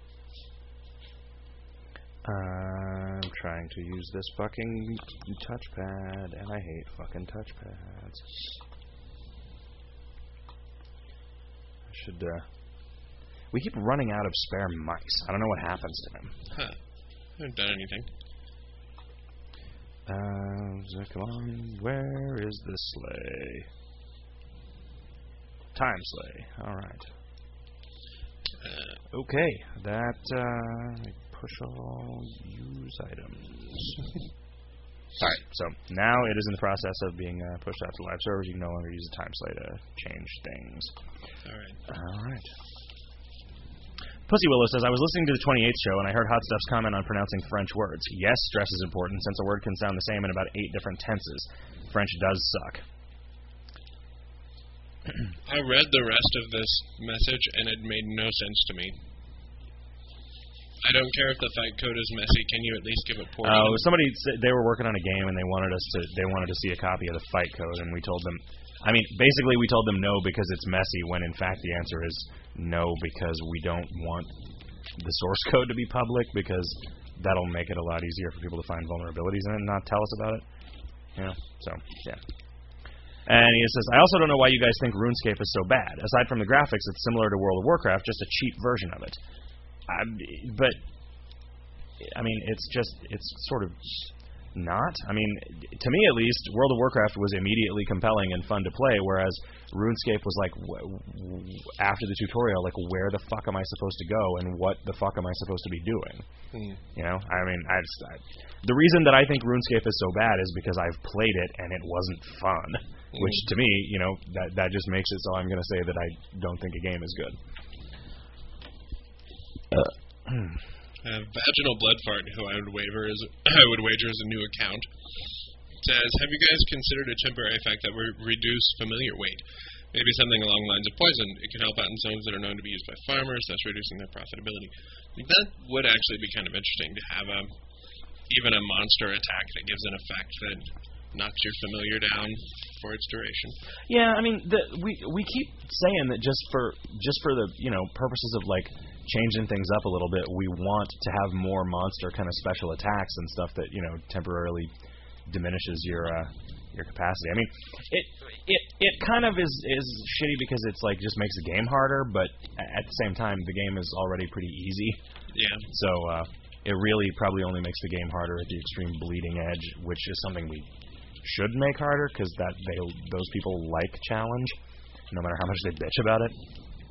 I'm trying to use this fucking touchpad, and I hate fucking touchpads. I should, uh... We keep running out of spare mice. I don't know what happens to them. Huh. I haven't done anything. Uh, so come on. Where is the sleigh? Time sleigh. Alright. Uh, okay. That, uh... push all use items. Alright, so now it is in the process of being uh, pushed out to live servers. You can no longer use the time sleigh to change things. Alright. Alright. Pussy Willow says, I was listening to the twenty-eighth show and I heard Hot Stuff's comment on pronouncing French words. Yes, stress is important since a word can sound the same in about eight different tenses. French does suck. I read the rest of this message and it made no sense to me. I don't care if the fight code is messy. Can you at least give it portion? Oh, somebody said they were working on a game and they wanted us to they wanted to see a copy of the fight code, and we told them. I mean, basically, we told them no because it's messy. When in fact the answer is no because we don't want the source code to be public because that'll make it a lot easier for people to find vulnerabilities in it and not tell us about it. Yeah. So yeah. And he says, I also don't know why you guys think RuneScape is so bad. Aside from the graphics, it's similar to World of Warcraft, just a cheap version of it. I, but, I mean, it's just, it's sort of not. I mean, to me at least, World of Warcraft was immediately compelling and fun to play, whereas RuneScape was like, w- w- after the tutorial, like, where the fuck am I supposed to go and what the fuck am I supposed to be doing? Hmm. You know, I mean, I just, I, the reason that I think RuneScape is so bad is because I've played it and it wasn't fun, hmm. which to me, you know, that, that just makes it so I'm going to say that I don't think a game is good. Uh, Vaginal Blood Fart, who I would wager is I would wager is a new account, says, have you guys considered a temporary effect that would reduce familiar weight? Maybe something along the lines of poison. It can help out in zones that are known to be used by farmers, thus reducing their profitability. That would actually be kind of interesting to have a even a monster attack that gives an effect that knocks your familiar down for its duration. Yeah, I mean, the, we we keep saying that just for just for the you know purposes of like changing things up a little bit, we want to have more monster kind of special attacks and stuff that you know temporarily diminishes your uh, your capacity. I mean, it it it kind of is is shitty because it's like just makes the game harder, but at the same time, the game is already pretty easy. Yeah. So uh, it really probably only makes the game harder at the extreme bleeding edge, which is something we should make harder because that they those people like challenge, no matter how much they bitch about it.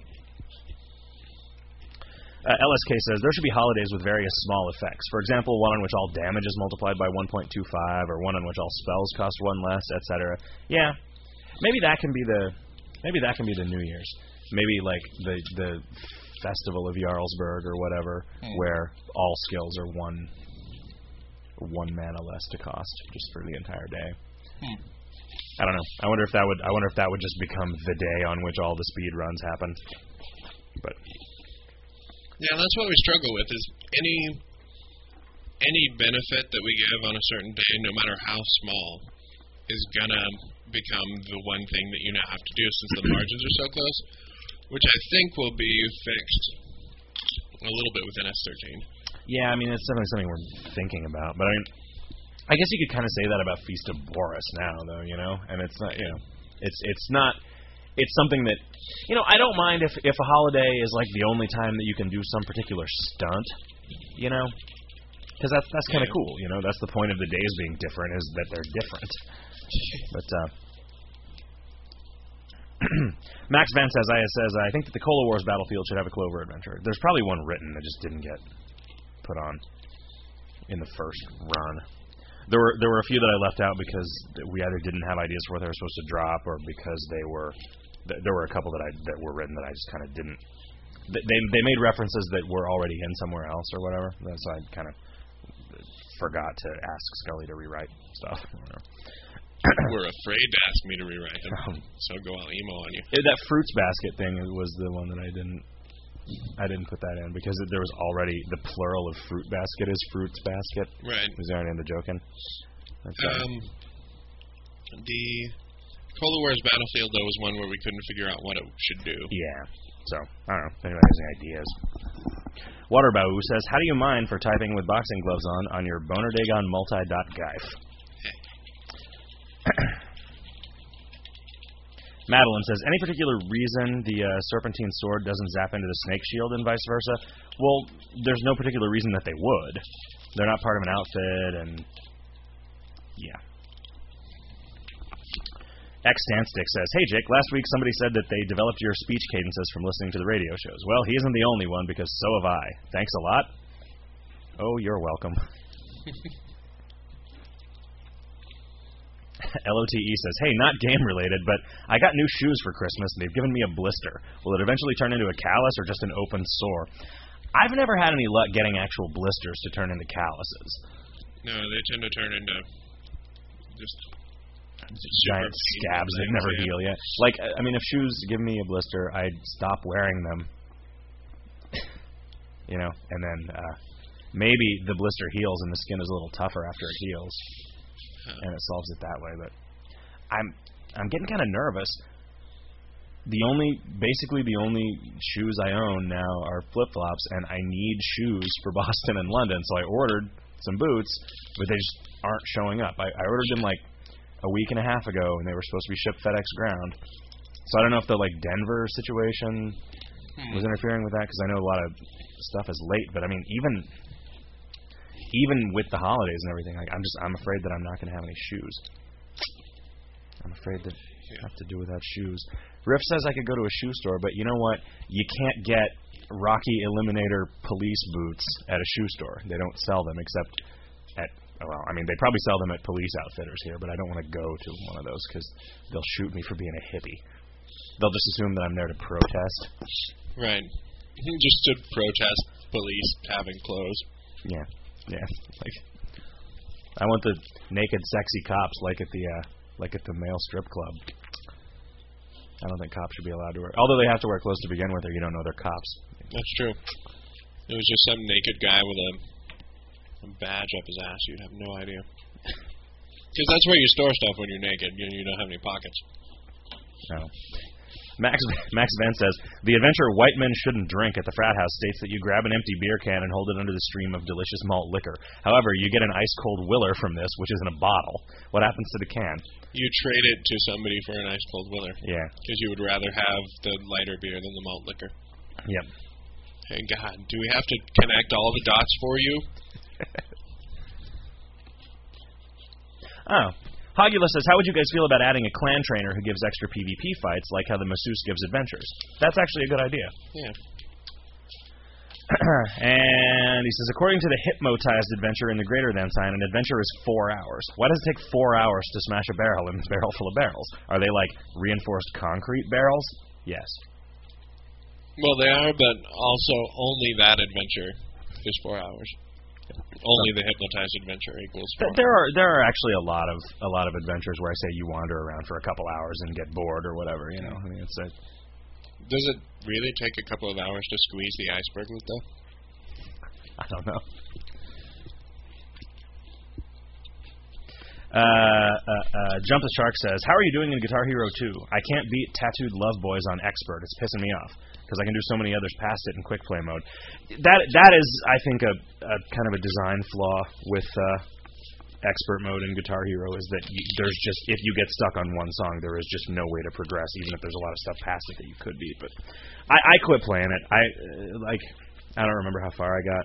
Uh, L S K says, there should be holidays with various small effects. For example, one on which all damage is multiplied by one point two five, or one on which all spells cost one less, et cetera. Yeah, maybe that can be the maybe that can be the New Year's. Maybe like the the Festival of Jarlsberg or whatever, hmm. where all skills are one one mana less to cost, just for the entire day. Hmm. I don't know. I wonder if that would. I wonder if that would just become the day on which all the speed runs happen. But yeah, that's what we struggle with. Is any any benefit that we give on a certain day, no matter how small, is gonna become the one thing that you now have to do since the margins are so close, which I think will be fixed a little bit within S thirteen. Yeah, I mean, it's definitely something we're thinking about. But I mean, I guess you could kind of say that about Feast of Boris now, though, you know? And it's not, you know, it's it's not, it's something that, you know, I don't mind if, if a holiday is like the only time that you can do some particular stunt, you know? Because that's, that's kind of yeah. cool, you know? That's the point of the days being different, is that they're different. But, uh, Max Van says, I says, I think that the Cola Wars Battlefield should have a Clover adventure. There's probably one written that just didn't get put on in the first run. There were there were a few that I left out because we either didn't have ideas for what they were supposed to drop, or because they were th- there were a couple that I that were written that I just kind of didn't. They they made references that were already in somewhere else or whatever, so I kind of forgot to ask Scully to rewrite stuff. We're afraid to ask me to rewrite them, so go all emo on you. That Fruits Basket thing was the one that I didn't. I didn't put that in because there was already the plural of Fruit Basket is Fruits Basket. Right. Was there any in the joking? Um, the Cola Wars Battlefield, though, was one where we couldn't figure out what it should do. Yeah. So, I don't know if anybody has any ideas. Waterbau says, how do you mind for typing with boxing gloves on on your Bonerdagon multi.gif? Madeline says, any particular reason the uh, Serpentine sword doesn't zap into the Snake Shield and vice versa? Well, there's no particular reason that they would. They're not part of an outfit, and yeah. X-Stanstick says, hey, Jake, last week somebody said that they developed your speech cadences from listening to the radio shows. Well, he isn't the only one, because so have I. Thanks a lot. Oh, you're welcome. L O T E says, hey, not game-related, but I got new shoes for Christmas, and they've given me a blister. Will it eventually turn into a callus or just an open sore? I've never had any luck getting actual blisters to turn into calluses. No, they tend to turn into just, just giant scabs that never yeah. heal yet. Like, I mean, if shoes give me a blister, I'd stop wearing them. You know, and then uh, maybe the blister heals and the skin is a little tougher after it heals. And it solves it that way, but I'm I'm getting kind of nervous. The only, basically the only shoes I own now are flip-flops, and I need shoes for Boston and London, so I ordered some boots, but they just aren't showing up. I, I ordered them like a week and a half ago, and they were supposed to be shipped FedEx ground. So I don't know if the like Denver situation hmm. was interfering with that, because I know a lot of stuff is late, but I mean, even... Even with the holidays and everything, like I'm just I'm afraid that I'm not going to have any shoes. I'm afraid that I have to do without shoes. Riff says I could go to a shoe store, but you know what? You can't get Rocky Eliminator police boots at a shoe store. They don't sell them except at well, I mean they probably sell them at Police Outfitters here, but I don't want to go to one of those because they'll shoot me for being a hippie. They'll just assume that I'm there to protest. Right. Just to protest police having clothes. Yeah. Yeah, like I want the naked, sexy cops like at the uh, like at the male strip club. I don't think cops should be allowed to wear, although they have to wear clothes to begin with, or you don't know they're cops. That's true. It was just some naked guy with a, a badge up his ass. You'd have no idea. Because that's where you store stuff when you're naked. You, you don't have any pockets. No. Max Max Van says, the adventure White Men Shouldn't Drink at the Frat House states that you grab an empty beer can and hold it under the stream of delicious malt liquor. However, you get an ice-cold Willer from this, which is in a bottle. What happens to the can? You trade it to somebody for an ice-cold Willer. Yeah. Because you would rather have the lighter beer than the malt liquor. Yep. Hey, God, do we have to connect all the dots for you? Oh. Hogula says, how would you guys feel about adding a clan trainer who gives extra PvP fights, like how the masseuse gives adventures? That's actually a good idea. Yeah. And he says, according to the hypnotized adventure in the Greater Than sign, an adventure is four hours. Why does it take four hours to smash a barrel in a barrel full of barrels? Are they like reinforced concrete barrels? Yes. Well, they are, but also only that adventure is four hours. Only the hypnotized adventure equals four. There are there are actually a lot of a lot of adventures where I say you wander around for a couple hours and get bored or whatever. You know, I mean, it's a. Does it really take a couple of hours to squeeze the iceberg loop, though? I don't know. Uh, uh, uh, Jump the Shark says, "How are you doing in Guitar Hero two? I can't beat Tattooed Love Boys on Expert. It's pissing me off because I can do so many others past it in quick play mode." That that is, I think, a, a kind of a design flaw with uh, Expert mode in Guitar Hero is that you, there's just if you get stuck on one song, there is just no way to progress, even if there's a lot of stuff past it that you could beat. But I, I quit playing it. I uh, like I don't remember how far I got.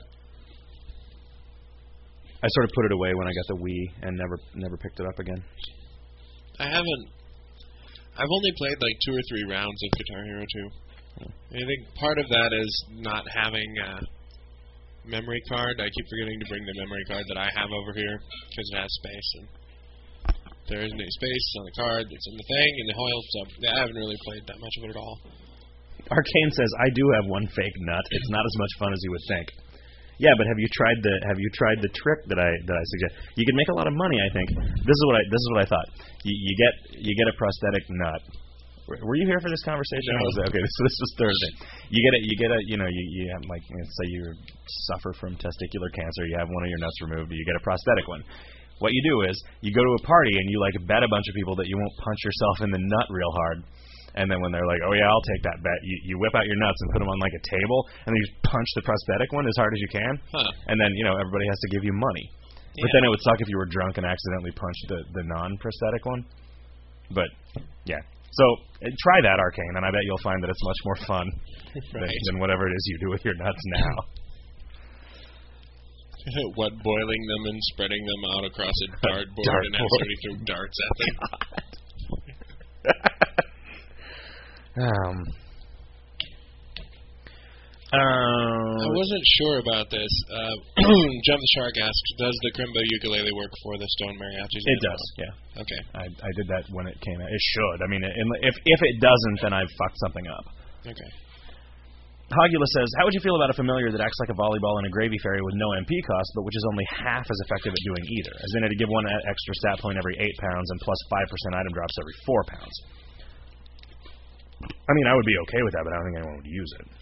I sort of put it away when I got the Wii and never never picked it up again. I haven't. I've only played like two or three rounds of Guitar Hero two. I think part of that is not having a memory card. I keep forgetting to bring the memory card that I have over here because it has space, and there isn't any space on the card that's in the thing, and the whole stuff. Yeah, I haven't really played that much of it at all. Arcane says, "I do have one fake nut. It's not as much fun as you would think." Yeah, but have you tried the have you tried the trick that I that I suggest? You can make a lot of money, I think. This is what I this is what I thought. You, you get you get a prosthetic nut. Were you here for this conversation? No. Was it, okay, this, this was Thursday. You get a you get a you know you you have like you know, say you suffer from testicular cancer. You have one of your nuts removed. You get a prosthetic one. What you do is you go to a party and you like bet a bunch of people that you won't punch yourself in the nut real hard. And then when they're like, oh, yeah, I'll take that bet, you, you whip out your nuts and put them on, like, a table, and then you punch the prosthetic one as hard as you can. Huh. And then, you know, everybody has to give you money. Yeah. But then it would suck if you were drunk and accidentally punched the, the non-prosthetic one. But, yeah. So uh, try that, Arcane, and I bet you'll find that it's much more fun right. than, than whatever it is you do with your nuts now. What, boiling them and spreading them out across a dartboard Dart and have somebody throw darts at them? Um, um, I wasn't sure about this. Uh, Jump the Shark asked, does the Crimbo ukulele work for the Stone Mariachis? It does, yeah. Okay. I, I did that when it came out. It should. I mean, it, if if it doesn't, then I've fucked something up. Okay. Hogula says, how would you feel about a familiar that acts like a volleyball and a gravy fairy with no M P cost, but which is only half as effective at doing either? As in, to give one extra stat point every eight pounds and plus five percent item drops every four pounds. I mean, I would be okay with that, but I don't think anyone would use it.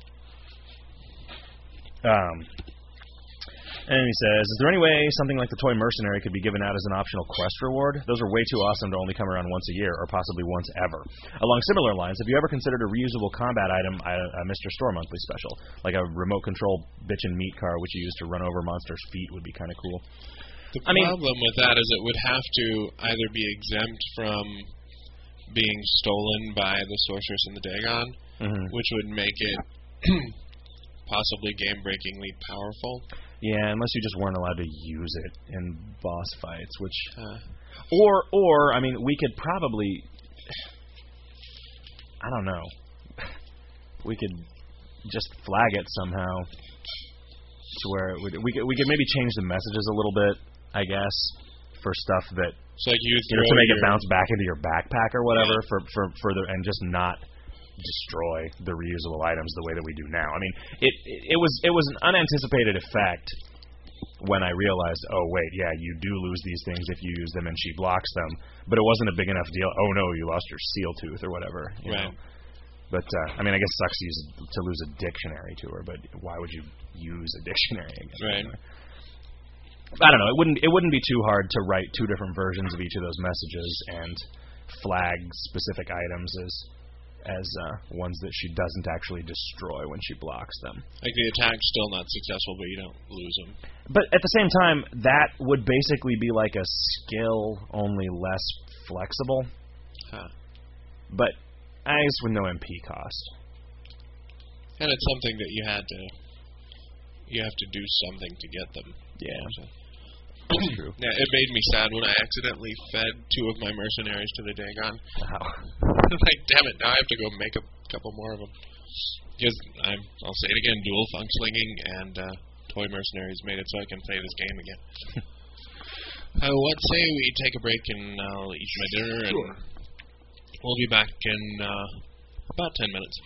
Um, and he says, is there any way something like the Toy Mercenary could be given out as an optional quest reward? Those are way too awesome to only come around once a year, or possibly once ever. Along similar lines, have you ever considered a reusable combat item, a, a Mister Store monthly special? Like a remote control bitchin' meat car, which you use to run over monsters' feet would be kind of cool. The I mean, problem with that is it would have to either be exempt from being stolen by the Sorceress and the Dagon, mm-hmm. which would make it possibly game-breakingly powerful. Yeah, unless you just weren't allowed to use it in boss fights, which... Uh, or, or, I mean, we could probably... I don't know. We could just flag it somehow to where it would, we could, we could maybe change the messages a little bit, I guess, for stuff that... So like you, you know, to make it bounce back into your backpack or whatever, for for further, and just not destroy the reusable items the way that we do now. I mean, it, it it was it was an unanticipated effect when I realized, oh wait, yeah, you do lose these things if you use them, and she blocks them, but it wasn't a big enough deal. Oh no, you lost your seal tooth or whatever. You right. know? But uh, I mean, I guess it sucks to, use, to lose a dictionary to her, but why would you use a dictionary again? Right. Anyway. I don't know. It wouldn't. It wouldn't be too hard to write two different versions of each of those messages and flag specific items as as uh, ones that she doesn't actually destroy when she blocks them. Like the attack's still not successful, but you don't lose them. But at the same time, that would basically be like a skill, only less flexible. Huh. But I guess with no M P cost. And it's something that you had to. You have to do something to get them. Yeah. So. That's true. Yeah, it made me sad when I accidentally fed two of my mercenaries to the Dagon. Wow. Like, damn it, now I have to go make a couple more of them. Because, I'm, I'll say it again, dual funk slinging and uh, Toy Mercenaries made it so I can play this game again. uh, what say we take a break and I'll eat my dinner, and sure. We'll be back in uh, about ten minutes.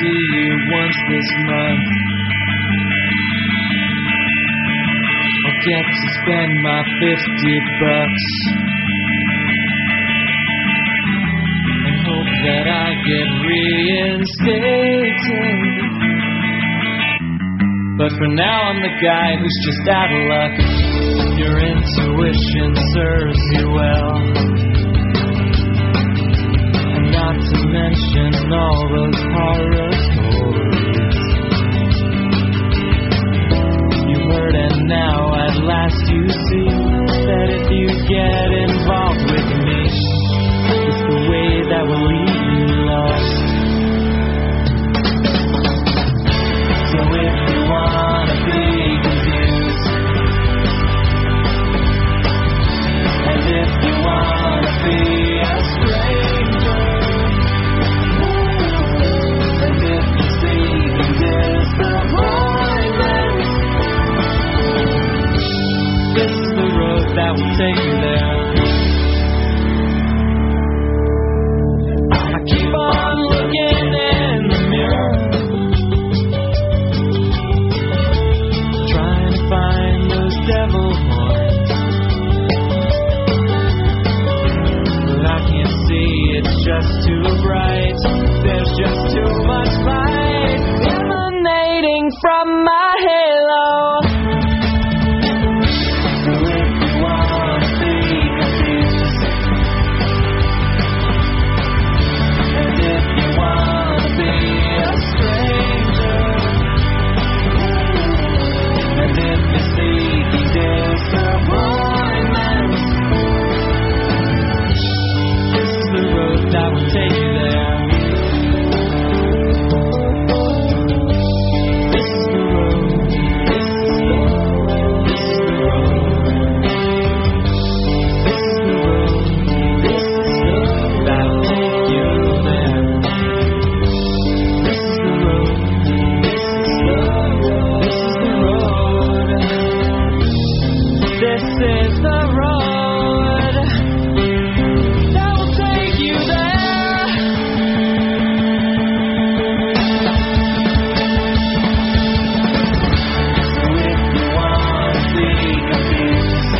see you once this month. I'll get to spend my fifty bucks and hope that I get reinstated. But for now I'm the guy who's just out of luck. Your intuition serves you well, and not to mention all those horror stories you heard. And now at last you see that if you get involved with me, it's the way that will leave you lost. So if you wanna be confused, and if you wanna be a stranger, and if you're seeking disappointment, this is the road that will take you there. I keep on looking in the mirror, trying to find those devil horns, but I can't see, it's just too bright. There's just too much light emanating from my halo. So if you wanna be confused, and if you wanna be a stranger, and if you're seeking disappointment, this is the road that will take you there. This is the road. This is the road. This is the road. This is the road. This is the road that will take you there. This is the road. This is the road. This is the road. This is the road that will take you there. So if you wanna be confused,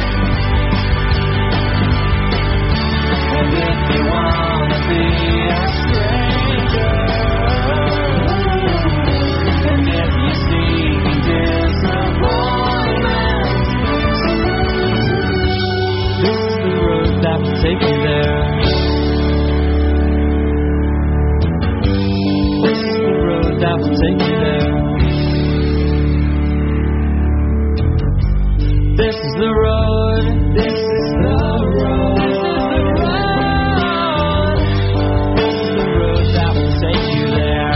and if you wanna be a stranger, and if you're seeking disappointment, this is the road that will take you there. This is the road that will take you there. This is the road. This is the road. This is the road. This is the road that will take you there.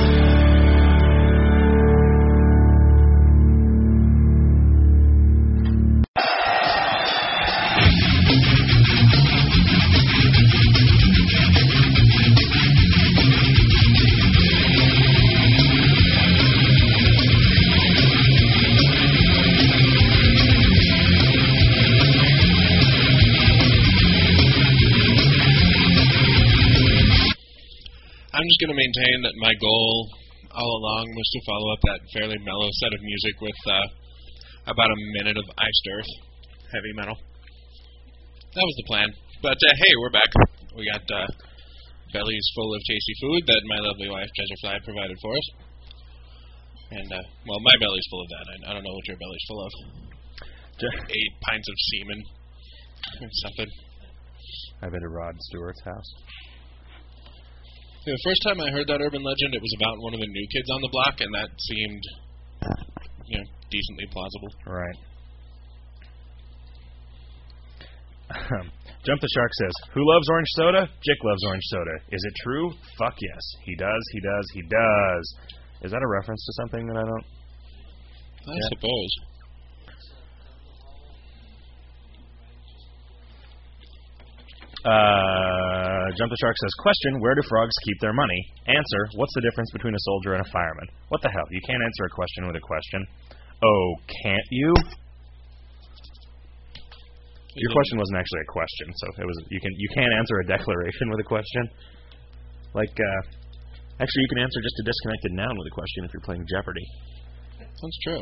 I'm just going to maintain that my goal all along was to follow up that fairly mellow set of music with uh, about a minute of iced earth, heavy metal. That was the plan. But uh, hey, we're back. We got uh, bellies full of tasty food that my lovely wife, Jezerfly, provided for us. And, uh, well, my belly's full of that. I, I don't know what your belly's full of. Eight pints of semen or something. I've been to Rod Stewart's house. The first time I heard that urban legend, it was about one of the new kids on the block, and that seemed, you know, decently plausible. Right. Jump the Shark says, who loves orange soda? Jick loves orange soda. Is it true? Fuck yes. He does, he does, he does. Is that a reference to something that I don't... I yeah. suppose. Uh, Jump the Shark says, question, where do frogs keep their money? Answer, what's the difference between a soldier and a fireman? What the hell? You can't answer a question with a question. Oh, can't you? Your question wasn't actually a question, so it was. You can you can't answer a declaration with a question. Like, uh, Actually, you can answer just a disconnected noun with a question if you're playing Jeopardy. That's true.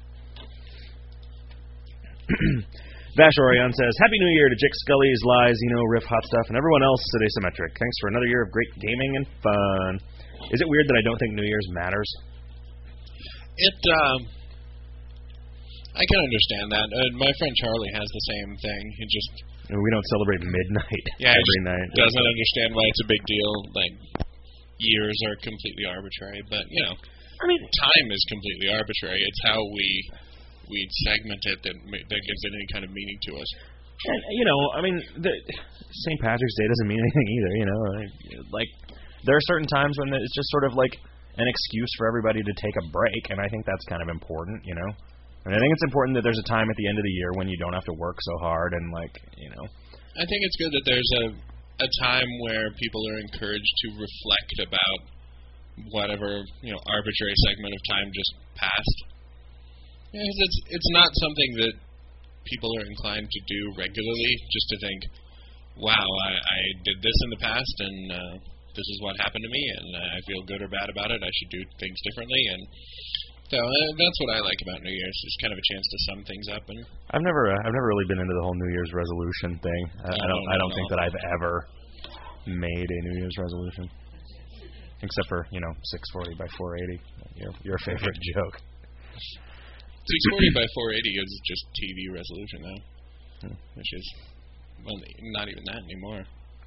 Vash Orion says, Happy New Year to Jick Scully's Lies, Eno, Riff, Hot Stuff, and everyone else at Asymmetric. Thanks for another year of great gaming and fun. Is it weird that I don't think New Year's matters? It, um... I can understand that. Uh, my friend Charlie has the same thing. He just... We don't celebrate midnight yeah, every night. doesn't understand why it's a big deal. Like, years are completely arbitrary, but, you know, I mean, time is completely arbitrary. It's how we... we segment it that that gives it any kind of meaning to us. And, you know, I mean, Saint Patrick's Day doesn't mean anything either, you know. Like, there are certain times when it's just sort of like an excuse for everybody to take a break, and I think that's kind of important, you know. And I think it's important that there's a time at the end of the year when you don't have to work so hard and, like, you know. I think it's good that there's a, a time where people are encouraged to reflect about whatever, you know, arbitrary segment of time just passed. Yeah, it's it's not something that people are inclined to do regularly. Just to think, wow, I, I did this in the past, and uh, this is what happened to me, and uh, I feel good or bad about it. I should do things differently, and so uh, that's what I like about New Year's. It's kind of a chance to sum things up. And I've never uh, I've never really been into the whole New Year's resolution thing. I, I don't I don't think that I've ever made a New Year's resolution, except for you know six forty by four eighty. Your your favorite joke. six forty by four eighty is just T V resolution now, hmm. which is, well, not even that anymore.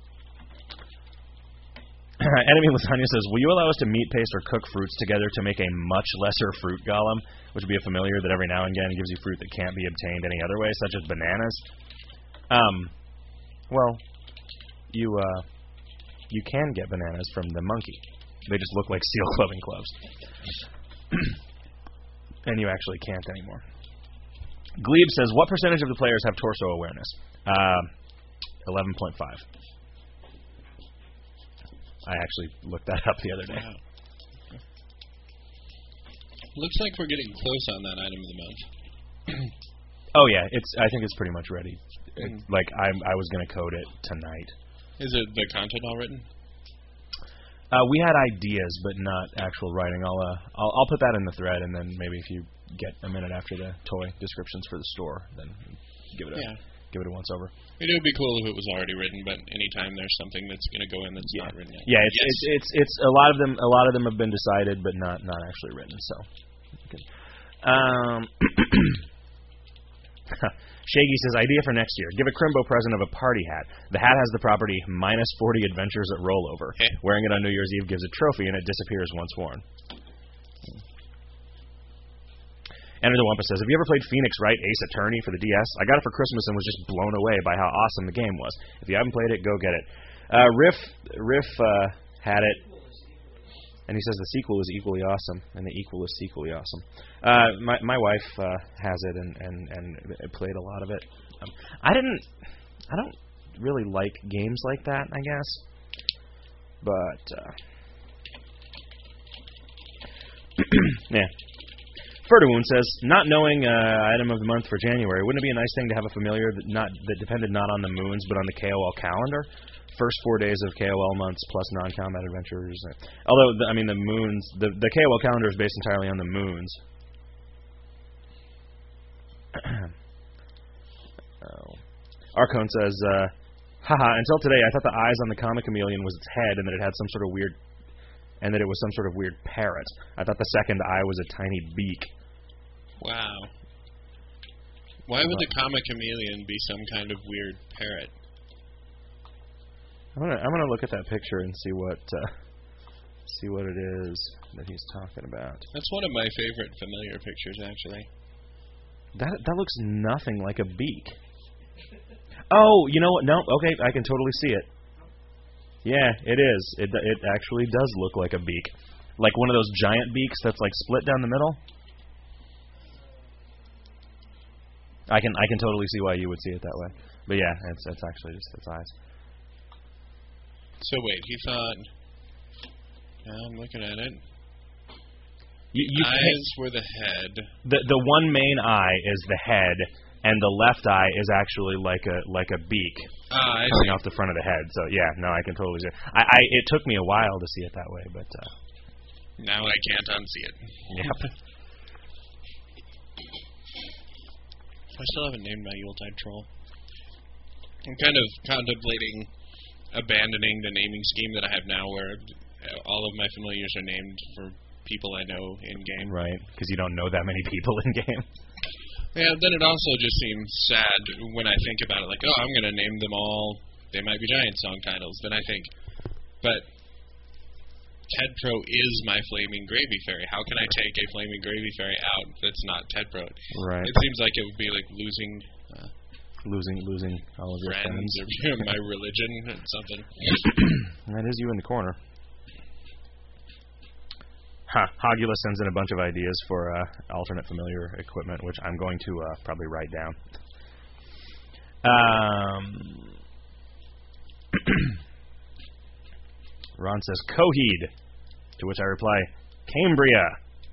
Enemy Lasagna says, will you allow us to meat paste or cook fruits together to make a much lesser fruit golem, which would be a familiar that every now and again gives you fruit that can't be obtained any other way, such as bananas? Um, well, you uh, you can get bananas from the monkey. They just look like steel clubbing clubs. And you actually can't anymore. Glebe says, what percentage of the players have torso awareness? Uh, eleven point five. I actually looked that up the other day. Wow. Looks like we're getting close on that item of the month. Oh yeah, it's. I think it's pretty much ready. It, mm. Like I'm, I was going to code it tonight. Is it the content all written? Uh, we had ideas, but not actual writing. I'll, uh, I'll I'll put that in the thread, and then maybe if you get a minute after the toy descriptions for the store, then give it a yeah. give it a once over. It would be cool if it was already written, but anytime there's something that's going to go in that's yeah. not written yet. Yeah, it's, yes. it's it's it's a lot of them. A lot of them have been decided, but not not actually written. So, okay. um. Shaggy says, idea for next year. Give a Crimbo present of a party hat. The hat has the property minus forty adventures at rollover. Okay. Wearing it on New Year's Eve gives a trophy, and it disappears once worn. Enter the Wampus says, have you ever played Phoenix Wright Ace Attorney for the D S? I got it for Christmas and was just blown away by how awesome the game was. If you haven't played it, go get it. Uh, Riff, Riff uh, had it. And he says the sequel is equally awesome, and the equal is equally awesome. Uh, my my wife uh, has it and, and, and played a lot of it. Um, I didn't. I don't really like games like that, I guess. But uh, yeah. Ferdawoon says, not knowing uh, item of the month for January, wouldn't it be a nice thing to have a familiar that not that depended not on the moons but on the K O L calendar? First four days of K O L months plus non-combat adventures. Although, the, I mean, the moons, the, the K O L calendar is based entirely on the moons. oh. Arcone says, uh, haha, until today I thought the eyes on the comic chameleon was its head and that it had some sort of weird, and that it was some sort of weird parrot. I thought the second eye was a tiny beak. Wow. Why would the comic chameleon be some kind of weird parrot? I'm gonna I'm gonna look at that picture and see what uh, see what it is that he's talking about. That's one of my favorite familiar pictures, actually. That that looks nothing like a beak. Oh, you know what? No, okay, I can totally see it. Yeah, it is. It it actually does look like a beak, like one of those giant beaks that's like split down the middle. I can I can totally see why you would see it that way. But yeah, it's it's actually just its eyes. So wait, he thought. Yeah, I'm looking at it. You, you eyes were the head. The the one main eye is the head, and the left eye is actually like a like a beak uh, coming off the front of the head. So yeah, no, I can totally see it. I, I it took me a while to see it that way, but uh, now I can't unsee it. Yep. I still haven't named my Yuletide troll. I'm kind of contemplating abandoning the naming scheme that I have now, where all of my familiars are named for people I know in game. Right, because you don't know that many people in game. Yeah, then it also just seems sad when I think about it, like, oh, I'm going to name them all, they might be Giant song titles. Then I think, but Ted Pro is my Flaming Gravy Fairy. How can I take a Flaming Gravy Fairy out that's not Ted Pro? Right. It seems like it would be like losing... Uh, losing losing all of your friends friends. or my religion or something. That is you in the corner. Huh. Hogula sends in a bunch of ideas for uh, alternate familiar equipment, which I'm going to uh, probably write down. Um, Ron says, Coheed, to which I reply, Cambria.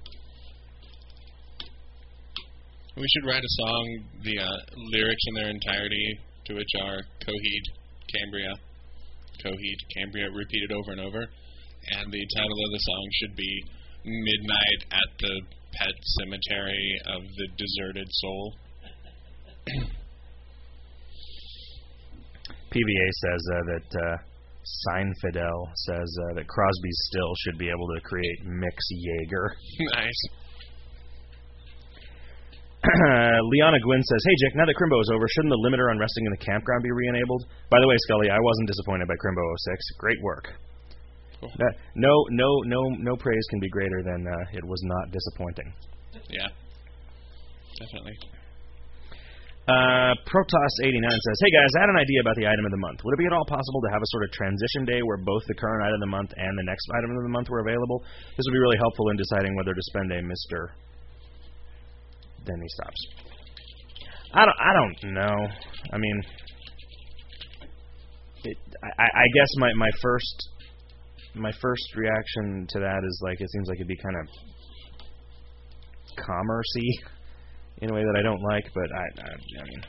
We should write a song, the uh, lyrics in their entirety, to which are Coheed, Cambria, Coheed, Cambria, repeated over and over. And the title of the song should be Midnight at the Pet Cemetery of the Deserted Soul. P V A says uh, that uh, Seinfidel says uh, that Crosby Still should be able to create Mix Jaeger. Nice. Liana Gwynn says, hey, Jake, now that Crimbo is over, shouldn't the limiter on resting in the campground be re-enabled? By the way, Scully, I wasn't disappointed by Crimbo oh six. Great work. Cool. That, no, no, no, no praise can be greater than uh, it was not disappointing. Yeah, definitely. Uh, Protoss eighty-nine says, hey guys, I had an idea about the item of the month. Would it be at all possible to have a sort of transition day where both the current item of the month and the next item of the month were available? This would be really helpful in deciding whether to spend a Mister Then he stops. I don't. I don't know. I mean, it, I, I guess my, my first my first reaction to that is like it seems like it'd be kind of commerce-y in a way that I don't like. But I, I, I mean,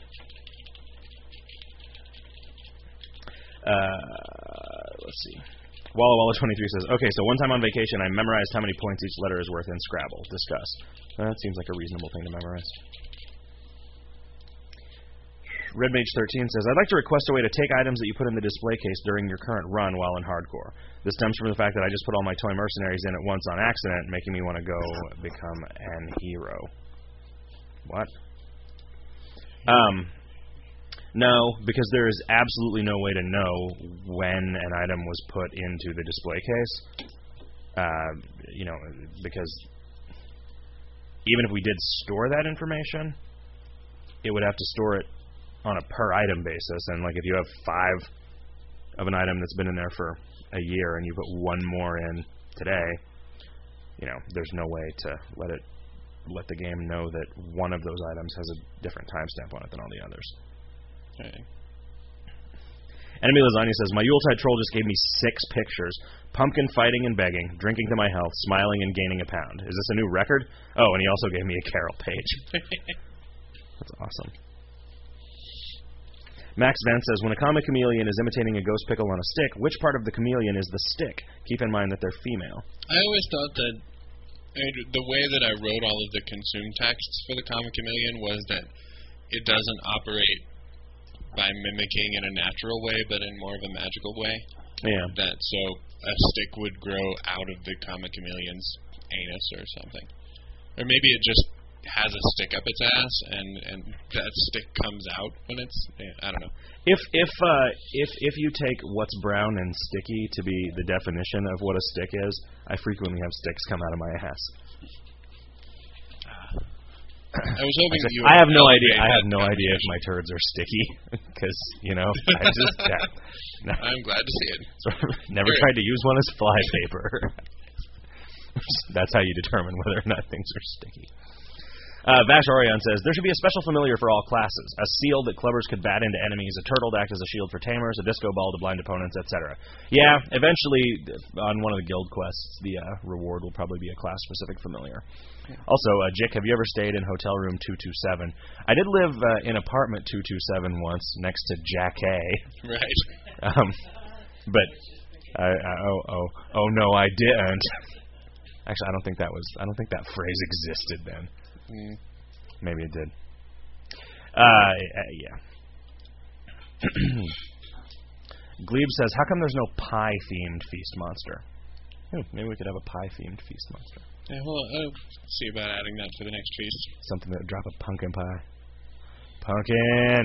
uh, let's see. Walla Walla twenty-three says, okay, so one time on vacation I memorized how many points each letter is worth in Scrabble. Discuss. That seems like a reasonable thing to memorize. Red Mage thirteen says, I'd like to request a way to take items that you put in the display case during your current run while in hardcore. This stems from the fact that I just put all my toy mercenaries in at once on accident, making me want to go become an hero. What? Um... No, because there is absolutely no way to know when an item was put into the display case. Uh, you know, because even if we did store that information, it would have to store it on a per item basis. And like if you have five of an item that's been in there for a year and you put one more in today, you know, there's no way to let it let the game know that one of those items has a different timestamp on it than all the others. Okay. Enemy Lasagna says, my Yuletide troll just gave me six pictures. Pumpkin fighting and begging, drinking to my health, smiling and gaining a pound. Is this a new record? Oh, and he also gave me a Carol page. That's awesome. Max Vance says, when a comic chameleon is imitating a ghost pickle on a stick, which part of the chameleon is the stick? Keep in mind that they're female. I always thought that I mean, the way that I wrote all of the consume texts for the comic chameleon was that it doesn't operate by mimicking in a natural way, but in more of a magical way. Yeah. That so a stick would grow out of the comic chameleon's anus or something, or maybe it just has a stick up its ass, and and that stick comes out when it's. Yeah, I don't know. If if uh, if if you take what's brown and sticky to be the definition of what a stick is, I frequently have sticks come out of my ass. I was hoping that you. I have no idea. I have no idea if my turds are sticky, because you know I just. Yeah, no. I'm glad to see it. Never Great. tried to use one as fly paper. That's how you determine whether or not things are sticky. Uh, Vash Orion says, there should be a special familiar for all classes. A seal that clubbers could bat into enemies, a turtle to act as a shield for tamers, a disco ball to blind opponents, et cetera. Yeah, eventually, on one of the guild quests, the uh, reward will probably be a class-specific familiar. Also, uh, Jick, have you ever stayed in hotel room two two seven? I did live uh, in apartment two two seven once, next to Jack A. Right. Um, but, I, I, oh, oh, oh no, I didn't. Actually, I don't think that was, I don't think that phrase existed then. Mm. Maybe it did. Uh, yeah. Glebe says, how come there's no pie-themed feast monster? Hmm, maybe we could have a pie-themed feast monster. Yeah, well, I'll see about adding that for the next feast. Something that would drop a pumpkin pie. Pumpkin!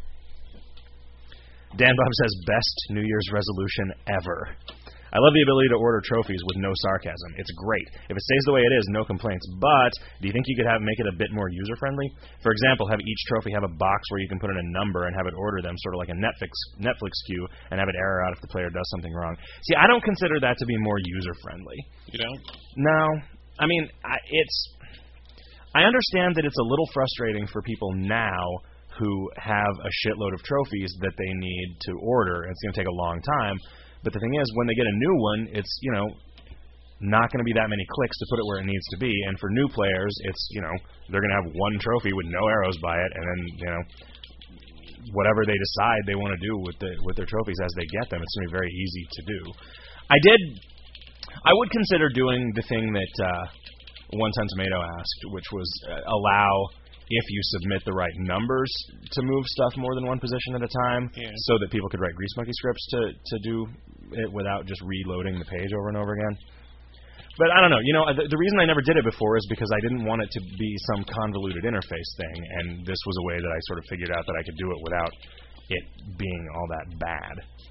Dan Bob says, best New Year's resolution ever. I love the ability to order trophies with no sarcasm. It's great. If it stays the way it is, no complaints. But do you think you could have make it a bit more user-friendly? For example, have each trophy have a box where you can put in a number and have it order them, sort of like a Netflix Netflix queue, and have it error out if the player does something wrong. See, I don't consider that to be more user-friendly. You don't? No. I mean, I, it's... I understand that it's a little frustrating for people now who have a shitload of trophies that they need to order, and it's going to take a long time. But the thing is, when they get a new one, it's, you know, not going to be that many clicks to put it where it needs to be. And for new players, it's, you know, they're going to have one trophy with no arrows by it, and then, you know, whatever they decide they want to do with the with their trophies as they get them, it's going to be very easy to do. I did, I would consider doing the thing that uh, One Ton Tomato asked, which was uh, allow, if you submit the right numbers, to move stuff more than one position at a time, yeah. so that people could write Grease Monkey scripts to, to do it without just reloading the page over and over again. But I don't know. You know, the, the reason I never did it before is because I didn't want it to be some convoluted interface thing, and this was a way that I sort of figured out that I could do it without it being all that bad.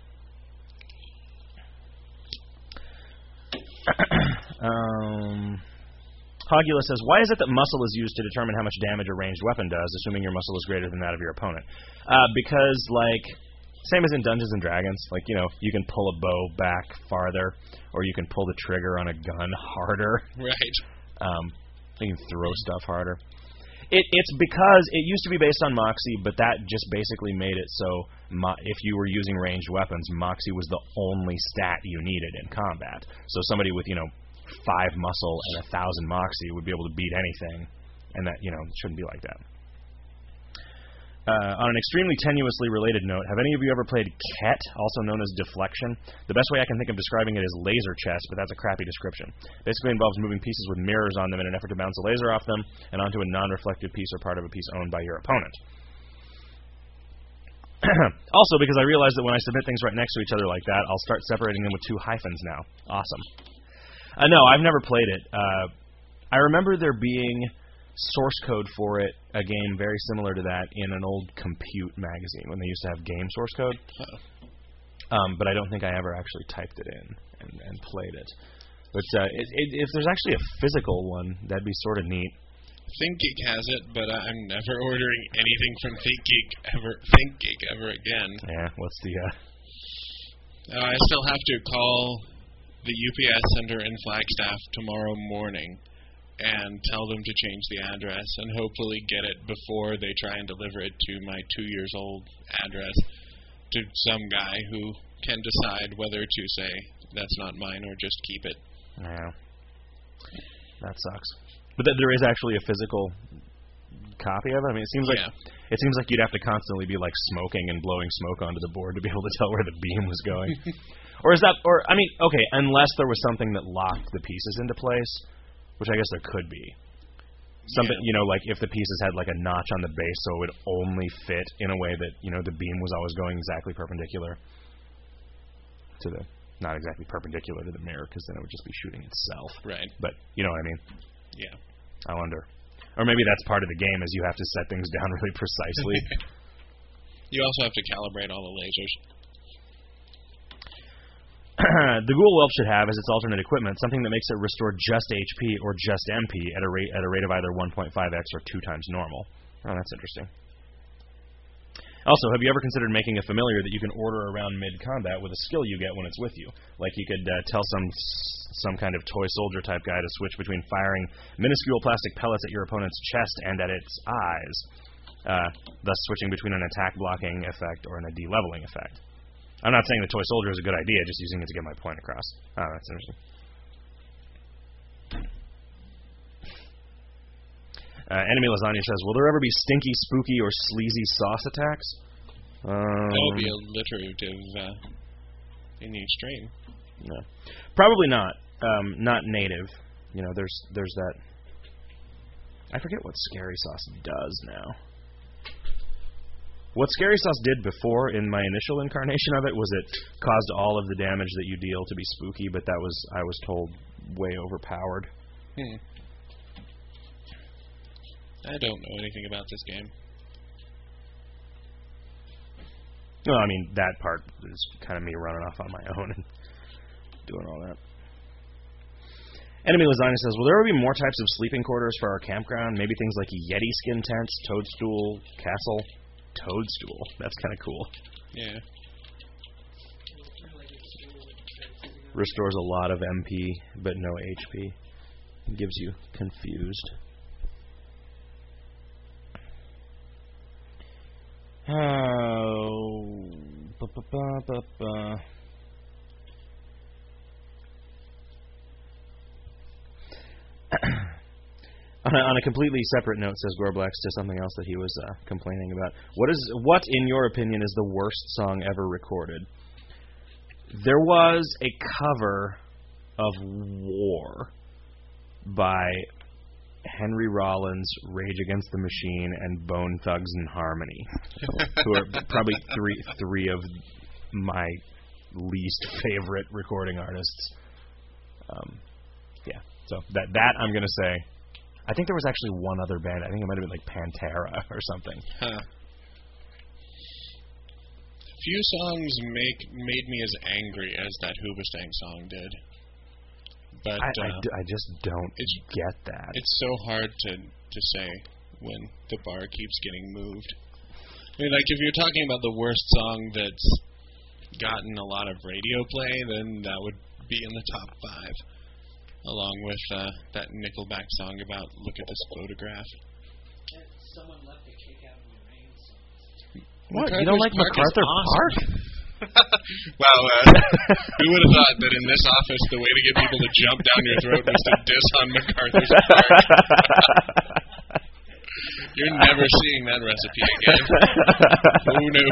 um... Hogula says, why is it that muscle is used to determine how much damage a ranged weapon does, assuming your muscle is greater than that of your opponent? Uh, because, like, same as in Dungeons and Dragons, like, you know, you can pull a bow back farther, or you can pull the trigger on a gun harder. Right. Um, you can throw stuff harder. It, it's because it used to be based on Moxie, but that just basically made it so mo- if you were using ranged weapons, Moxie was the only stat you needed in combat. So somebody with, you know, five muscle and a thousand moxie would be able to beat anything, and that, you know, shouldn't be like that. Uh, on an extremely tenuously related note, have any of you ever played Ket, also known as Deflection? The best way I can think of describing it is laser chess, but that's a crappy description. Basically involves moving pieces with mirrors on them in an effort to bounce a laser off them and onto a non-reflective piece or part of a piece owned by your opponent. Also, because I realize that when I submit things right next to each other like that, I'll start separating them with two hyphens now. Awesome. Uh, no, I've never played it. Uh, I remember there being source code for it, a game very similar to that, in an old Compute magazine when they used to have game source code. Uh-oh. Um, but I don't think I ever actually typed it in and, and played it. But uh, it, it, if there's actually a physical one, that'd be sort of neat. ThinkGeek has it, but I'm never ordering anything from ThinkGeek ever. ThinkGeek ever again. Yeah, what's the? Uh... Uh, I still have to call the U P S center in Flagstaff tomorrow morning and tell them to change the address and hopefully get it before they try and deliver it to my two years old address to some guy who can decide whether to say that's not mine or just keep it. Yeah, that sucks. But th- there is actually a physical copy of it. I mean, it seems like yeah. it seems like you'd have to constantly be like smoking and blowing smoke onto the board to be able to tell where the beam was going. Or is that, or, I mean, okay, unless there was something that locked the pieces into place, which I guess there could be. Something, yeah. you know, like if the pieces had like a notch on the base so it would only fit in a way that, you know, the beam was always going exactly perpendicular to the, not exactly perpendicular to the mirror, because then it would just be shooting itself. Right. But, you know what I mean? Yeah. I wonder. Or maybe that's part of the game, is you have to set things down really precisely. You also have to calibrate all the lasers. The Ghoul Whelp should have, as its alternate equipment, something that makes it restore just H P or just M P at a rate at a rate of either one point five x or two times normal. Oh, that's interesting. Also, have you ever considered making a familiar that you can order around mid-combat with a skill you get when it's with you? Like you could uh, tell some some kind of toy soldier type guy to switch between firing minuscule plastic pellets at your opponent's chest and at its eyes, uh, thus switching between an attack blocking effect or an a de-leveling effect. I'm not saying the toy soldier is a good idea, just using it to get my point across. Oh, that's interesting. Uh, Enemy Lasagna says, will there ever be stinky, spooky, or sleazy sauce attacks? Um, that would be alliterative uh, in the extreme. No. Probably not. Um, not native. You know, there's there's that... I forget what Scary Sauce does now. What Scary Sauce did before, in my initial incarnation of it, was it caused all of the damage that you deal to be spooky, but that was, I was told, way overpowered. Hmm. I don't know anything about this game. Well, I mean, that part is kind of me running off on my own and doing all that. Enemy Lasagna says, will there ever be more types of sleeping quarters for our campground? Maybe things like Yeti skin tents, toadstool, castle. Toadstool. That's kind of cool. Yeah. Restores a lot of M P, but no H P. Gives you confused. Oh, ba, ba, ba, ba, ba. on, a, on a completely separate note, says Gorblax, to something else that he was uh, complaining about. What is what, in your opinion, is the worst song ever recorded? There was a cover of War by Henry Rollins, Rage Against the Machine, and Bone Thugs and Harmony, who are probably three three of my least favorite recording artists. Um, yeah, so that that I'm gonna say. I think there was actually one other band. I think it might have been like Pantera or something. Huh. Few songs make made me as angry as that Hoobastank song did. But I, I, uh, d- I just don't get that. It's so hard to to say when the bar keeps getting moved. I mean, like if you're talking about the worst song that's gotten a lot of radio play, then that would be in the top five, along with uh, that Nickelback song about "Look at This Photograph." Someone left a Kick Out in the Rain song. What? You don't like MacArthur Park? Wow, uh, who would have thought that in this office the way to get people to jump down your throat was to diss on MacArthur's Park? You're never seeing that recipe again. Who knew?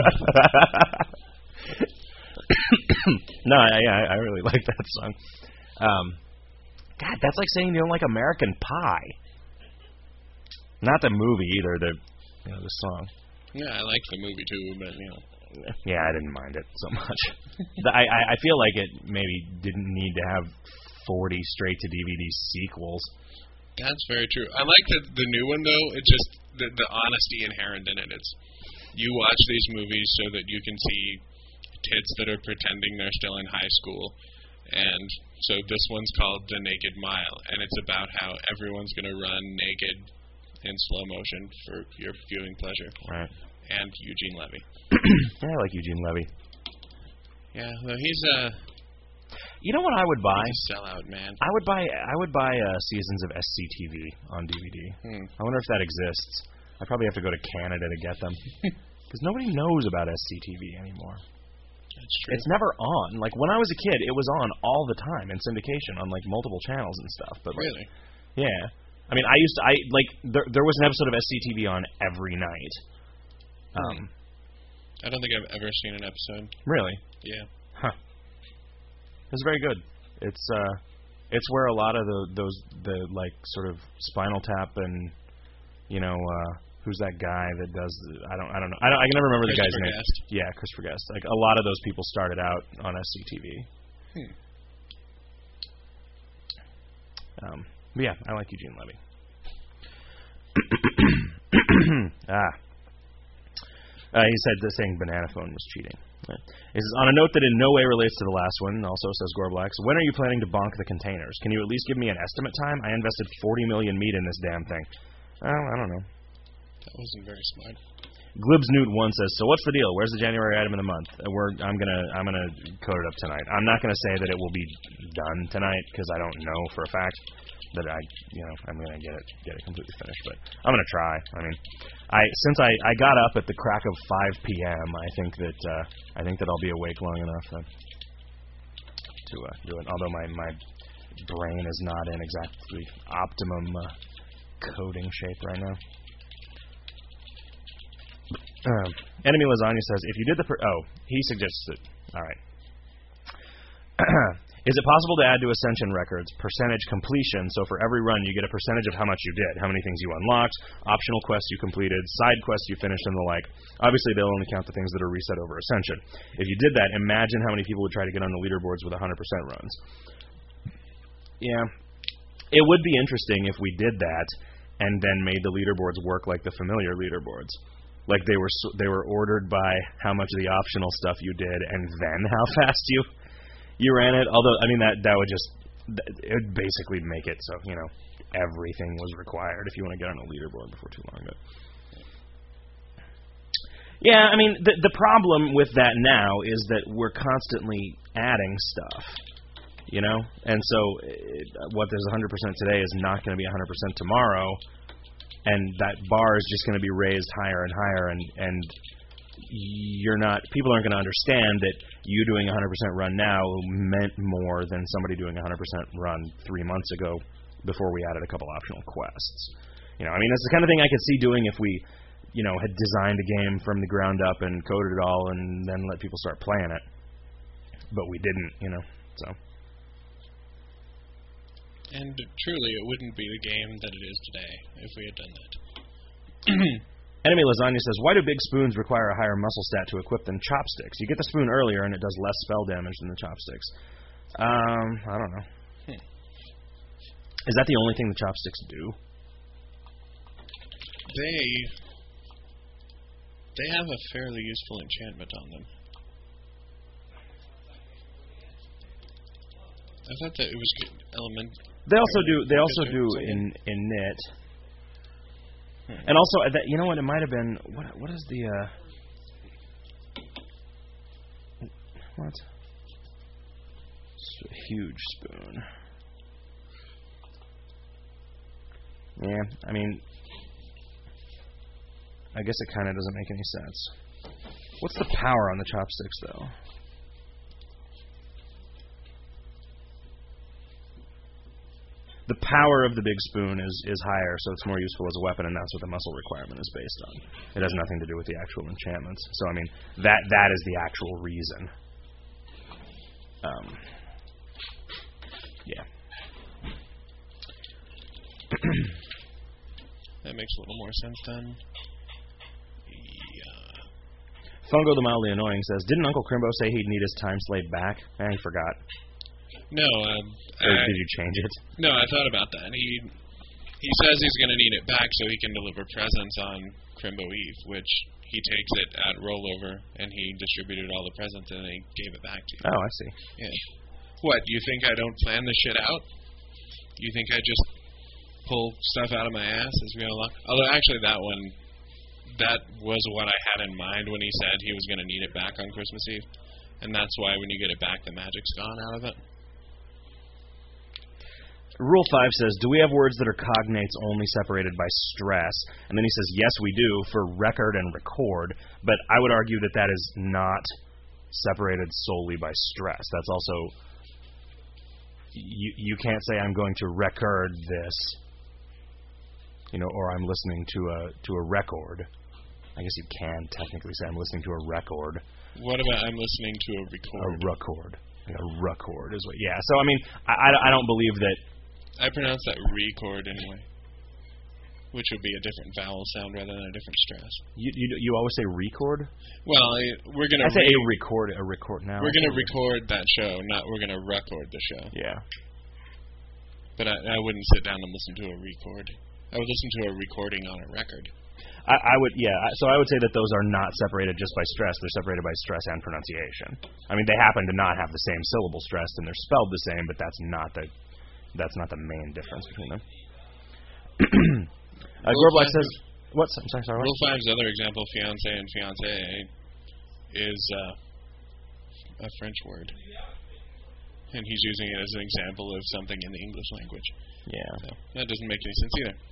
No, I, I, I really like that song. Um, God, that's like saying you don't like American Pie. Not the movie either, the you know the song. Yeah, I like the movie too, but you know. Yeah, I didn't mind it so much. I, I I feel like it maybe didn't need to have forty straight to D V D sequels. That's very true. I like the the new one though. It's just the the honesty inherent in it. It's you watch these movies so that you can see kids that are pretending they're still in high school, and so this one's called The Naked Mile, and it's about how everyone's going to run naked in slow motion for your viewing pleasure. Right. And Eugene Levy. Yeah, I like Eugene Levy. Yeah, well, he's a. Uh, you know what I would buy? He's a sellout, man. I would buy. I would buy uh, seasons of S C T V on D V D. Hmm. I wonder if that exists. I probably have to go to Canada to get them because nobody knows about S C T V anymore. That's true. It's never on. Like when I was a kid, it was on all the time in syndication on like multiple channels and stuff. But like, really, yeah. I mean, I used to. I like there. There was an episode of S C T V on every night. Um, I don't think I've ever seen an episode. Really? Yeah. Huh. It was very good. It's uh, it's where a lot of the those the like sort of Spinal Tap and you know uh, who's that guy that does I don't I don't know I don't I can never remember the guy's name. Guest. Yeah, Christopher Guest. Like a lot of those people started out on S C T V. Hmm. Um, but yeah, I like Eugene Levy. ah. Uh, he said the saying banana phone was cheating. Right. He says, on a note that in no way relates to the last one, also says Gorblax, when are you planning to bonk the containers? Can you at least give me an estimate time? I invested forty million meat in this damn thing. Oh, I don't know. That wasn't very smart. Glibs Newt one says, so what's the deal? Where's the January item of the month? Uh, We're I'm gonna I'm gonna code it up tonight. I'm not gonna say that it will be done tonight because I don't know for a fact that I you know I'm gonna get it get it completely finished. But I'm gonna try. I mean, I since I, I got up at the crack of five p.m. I think that uh, I think that I'll be awake long enough to to uh, do it. Although my my brain is not in exactly optimum uh, coding shape right now. Um, Enemy Lasagna says, if you did the... Per- oh, he suggests it. All right. Is it possible to add to Ascension records percentage completion, so for every run you get a percentage of how much you did, how many things you unlocked, optional quests you completed, side quests you finished, and the like? Obviously, they'll only count the things that are reset over Ascension. If you did that, imagine how many people would try to get on the leaderboards with one hundred percent runs. Yeah. It would be interesting if we did that and then made the leaderboards work like the familiar leaderboards. Like they were they were ordered by how much of the optional stuff you did and then how fast you you ran it. Although, I mean, that, that would just, it would basically make it so, you know, everything was required if you want to get on a leaderboard before too long. But yeah, I mean, the, the problem with that now is that we're constantly adding stuff, you know? And so it, what there's one hundred percent today is not going to be one hundred percent tomorrow. And that bar is just going to be raised higher and higher, and, and you're not, people aren't going to understand that you doing a one hundred percent run now meant more than somebody doing a one hundred percent run three months ago before we added a couple optional quests. You know, I mean, that's the kind of thing I could see doing if we, you know, had designed a game from the ground up and coded it all and then let people start playing it. But we didn't, you know, so... And truly, it wouldn't be the game that it is today if we had done that. Enemy Lasagna says, why do big spoons require a higher muscle stat to equip than chopsticks? You get the spoon earlier and it does less spell damage than the chopsticks. Um, I don't know. Hmm. Is that the only thing the chopsticks do? They... They have a fairly useful enchantment on them. I thought that it was element... They also do. They also do in in knit, hmm. and also that you know what it might have been. What what is the uh, what? It's a huge spoon. Yeah, I mean, I guess it kind of doesn't make any sense. What's the power on the chopsticks, though? The power of the big spoon is, is higher, so it's more useful as a weapon, and that's what the muscle requirement is based on. It has nothing to do with the actual enchantments. So, I mean, that that is the actual reason. Um, yeah. That makes a little more sense then. Yeah. Fungo the Mildly Annoying says, didn't Uncle Crimbo say he'd need his time slave back? Eh, he forgot. No, um, or I, did you change it? No, I thought about that. He he says he's going to need it back so he can deliver presents on Crimbo Eve, which he takes it at rollover, and he distributed all the presents and he gave it back to you. Oh, I see. Yeah. What, you think I don't plan this shit out? You think I just pull stuff out of my ass as we unlock? Although, actually, that one, that was what I had in mind when he said he was going to need it back on Christmas Eve. And that's why when you get it back, the magic's gone out of it. Rule five says, do we have words that are cognates only separated by stress? And then he says, yes, we do, for record and record, but I would argue that that is not separated solely by stress. That's also, you you can't say I'm going to record this, you know, or I'm listening to a to a record. I guess you can technically say I'm listening to a record. What about I'm listening to a record? A record. Like a record is what, yeah. So, I mean, I, I, I don't believe that. I pronounce that record anyway, which would be a different vowel sound rather than a different stress. You you, you always say record? Well, we're gonna. I say re- a record, a record now. We're gonna record that show, not we're gonna record the show. Yeah. But I, I wouldn't sit down and listen to a record. I would listen to a recording on a record. I, I would, yeah. So I would say that those are not separated just by stress. They're separated by stress and pronunciation. I mean, they happen to not have the same syllable stressed, and they're spelled the same, but that's not the that's not the main difference between them. uh, Gorblack says, What's I'm sorry, sorry. Rule five's other example, fiance and fiancée, is uh, a French word. And he's using it as an example of something in the English language. Yeah. So that doesn't make any sense either.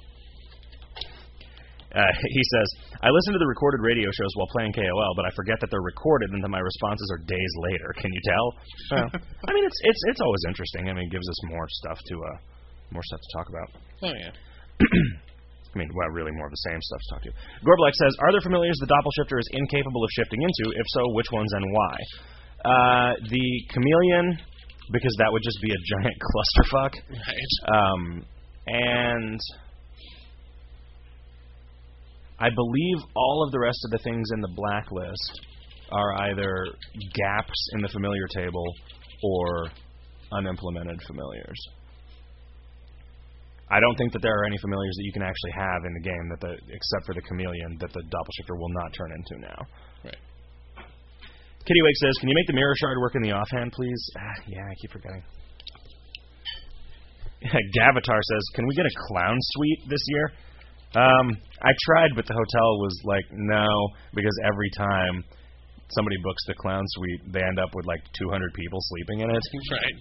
Uh, he says, I listen to the recorded radio shows while playing K O L, but I forget that they're recorded and that my responses are days later. Can you tell? Well, I mean, it's it's it's always interesting. I mean, it gives us more stuff to uh, more stuff to talk about. Oh, yeah. I mean, well, really more of the same stuff to talk to. Gorblack says, are there familiars the Doppelshifter is incapable of shifting into? If so, which ones and why? Uh, the Chameleon, because that would just be a giant clusterfuck. Right. Um, and I believe all of the rest of the things in the blacklist are either gaps in the familiar table or unimplemented familiars. I don't think that there are any familiars that you can actually have in the game that the except for the Chameleon that the Doppelshifter will not turn into now. Right. Kitty Wake says, can you make the mirror shard work in the offhand, please? Ah, yeah, I keep forgetting. Gavatar says, can we get a clown suite this year? Um, I tried, but the hotel was like, no, because every time somebody books the clown suite, they end up with like two hundred people sleeping in it. Right.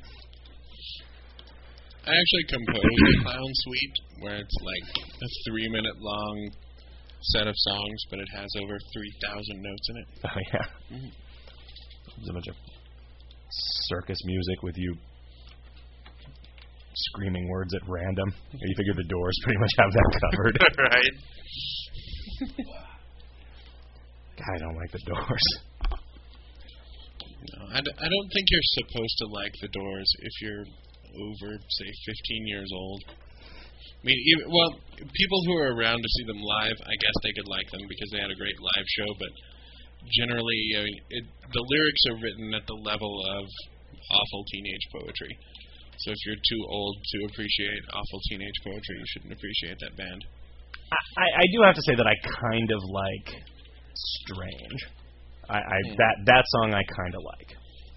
I actually composed a clown suite where it's like a three-minute-long set of songs, but it has over three thousand notes in it. Oh, yeah. Mm-hmm. There's a bunch of circus music with you screaming words at random. You figure the Doors pretty much have that covered. Right. God, I don't like the Doors. No, I, d- I don't think you're supposed to like the Doors if you're over, say, fifteen years old. I mean, even, well, people who are around to see them live, I guess they could like them because they had a great live show, but generally, I mean, it, the lyrics are written at the level of awful teenage poetry. So if you're too old to appreciate awful teenage poetry, you shouldn't appreciate that band. I, I do have to say that I kind of like Strange. I, I mm. that that song I kind of like.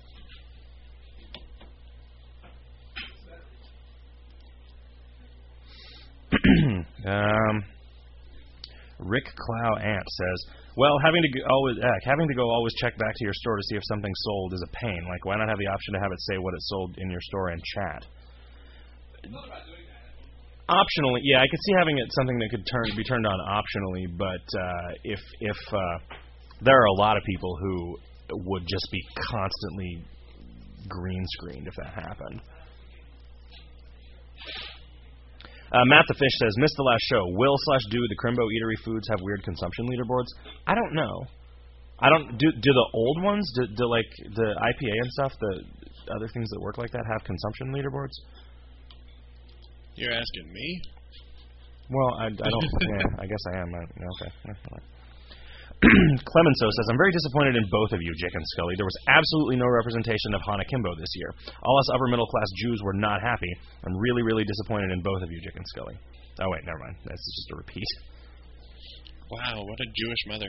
um, Rick Clow Ant says, well, having to go always uh, having to go always check back to your store to see if something's sold is a pain. Like, why not have the option to have it say what it sold in your store and chat? Optionally, yeah, I could see having it something that could turn be turned on optionally, but uh, if if uh, there are a lot of people who would just be constantly green screened if that happened. Uh, Matt the Fish says, missed the last show. Will slash do the Crimbo Eatery foods have weird consumption leaderboards? I don't know. I don't do. Do the old ones, do, do like the I P A and stuff, the other things that work like that, have consumption leaderboards? You're asking me? Well, I, I don't. Yeah, I guess I am. I, okay. Clemenceau says, I'm very disappointed in both of you, Jick and Scully. There was absolutely no representation of Hana Kimbo this year. All us upper middle class Jews were not happy. I'm really, really disappointed in both of you, Jick and Scully. Oh, wait, never mind. That's just a repeat. Wow, what a Jewish mother.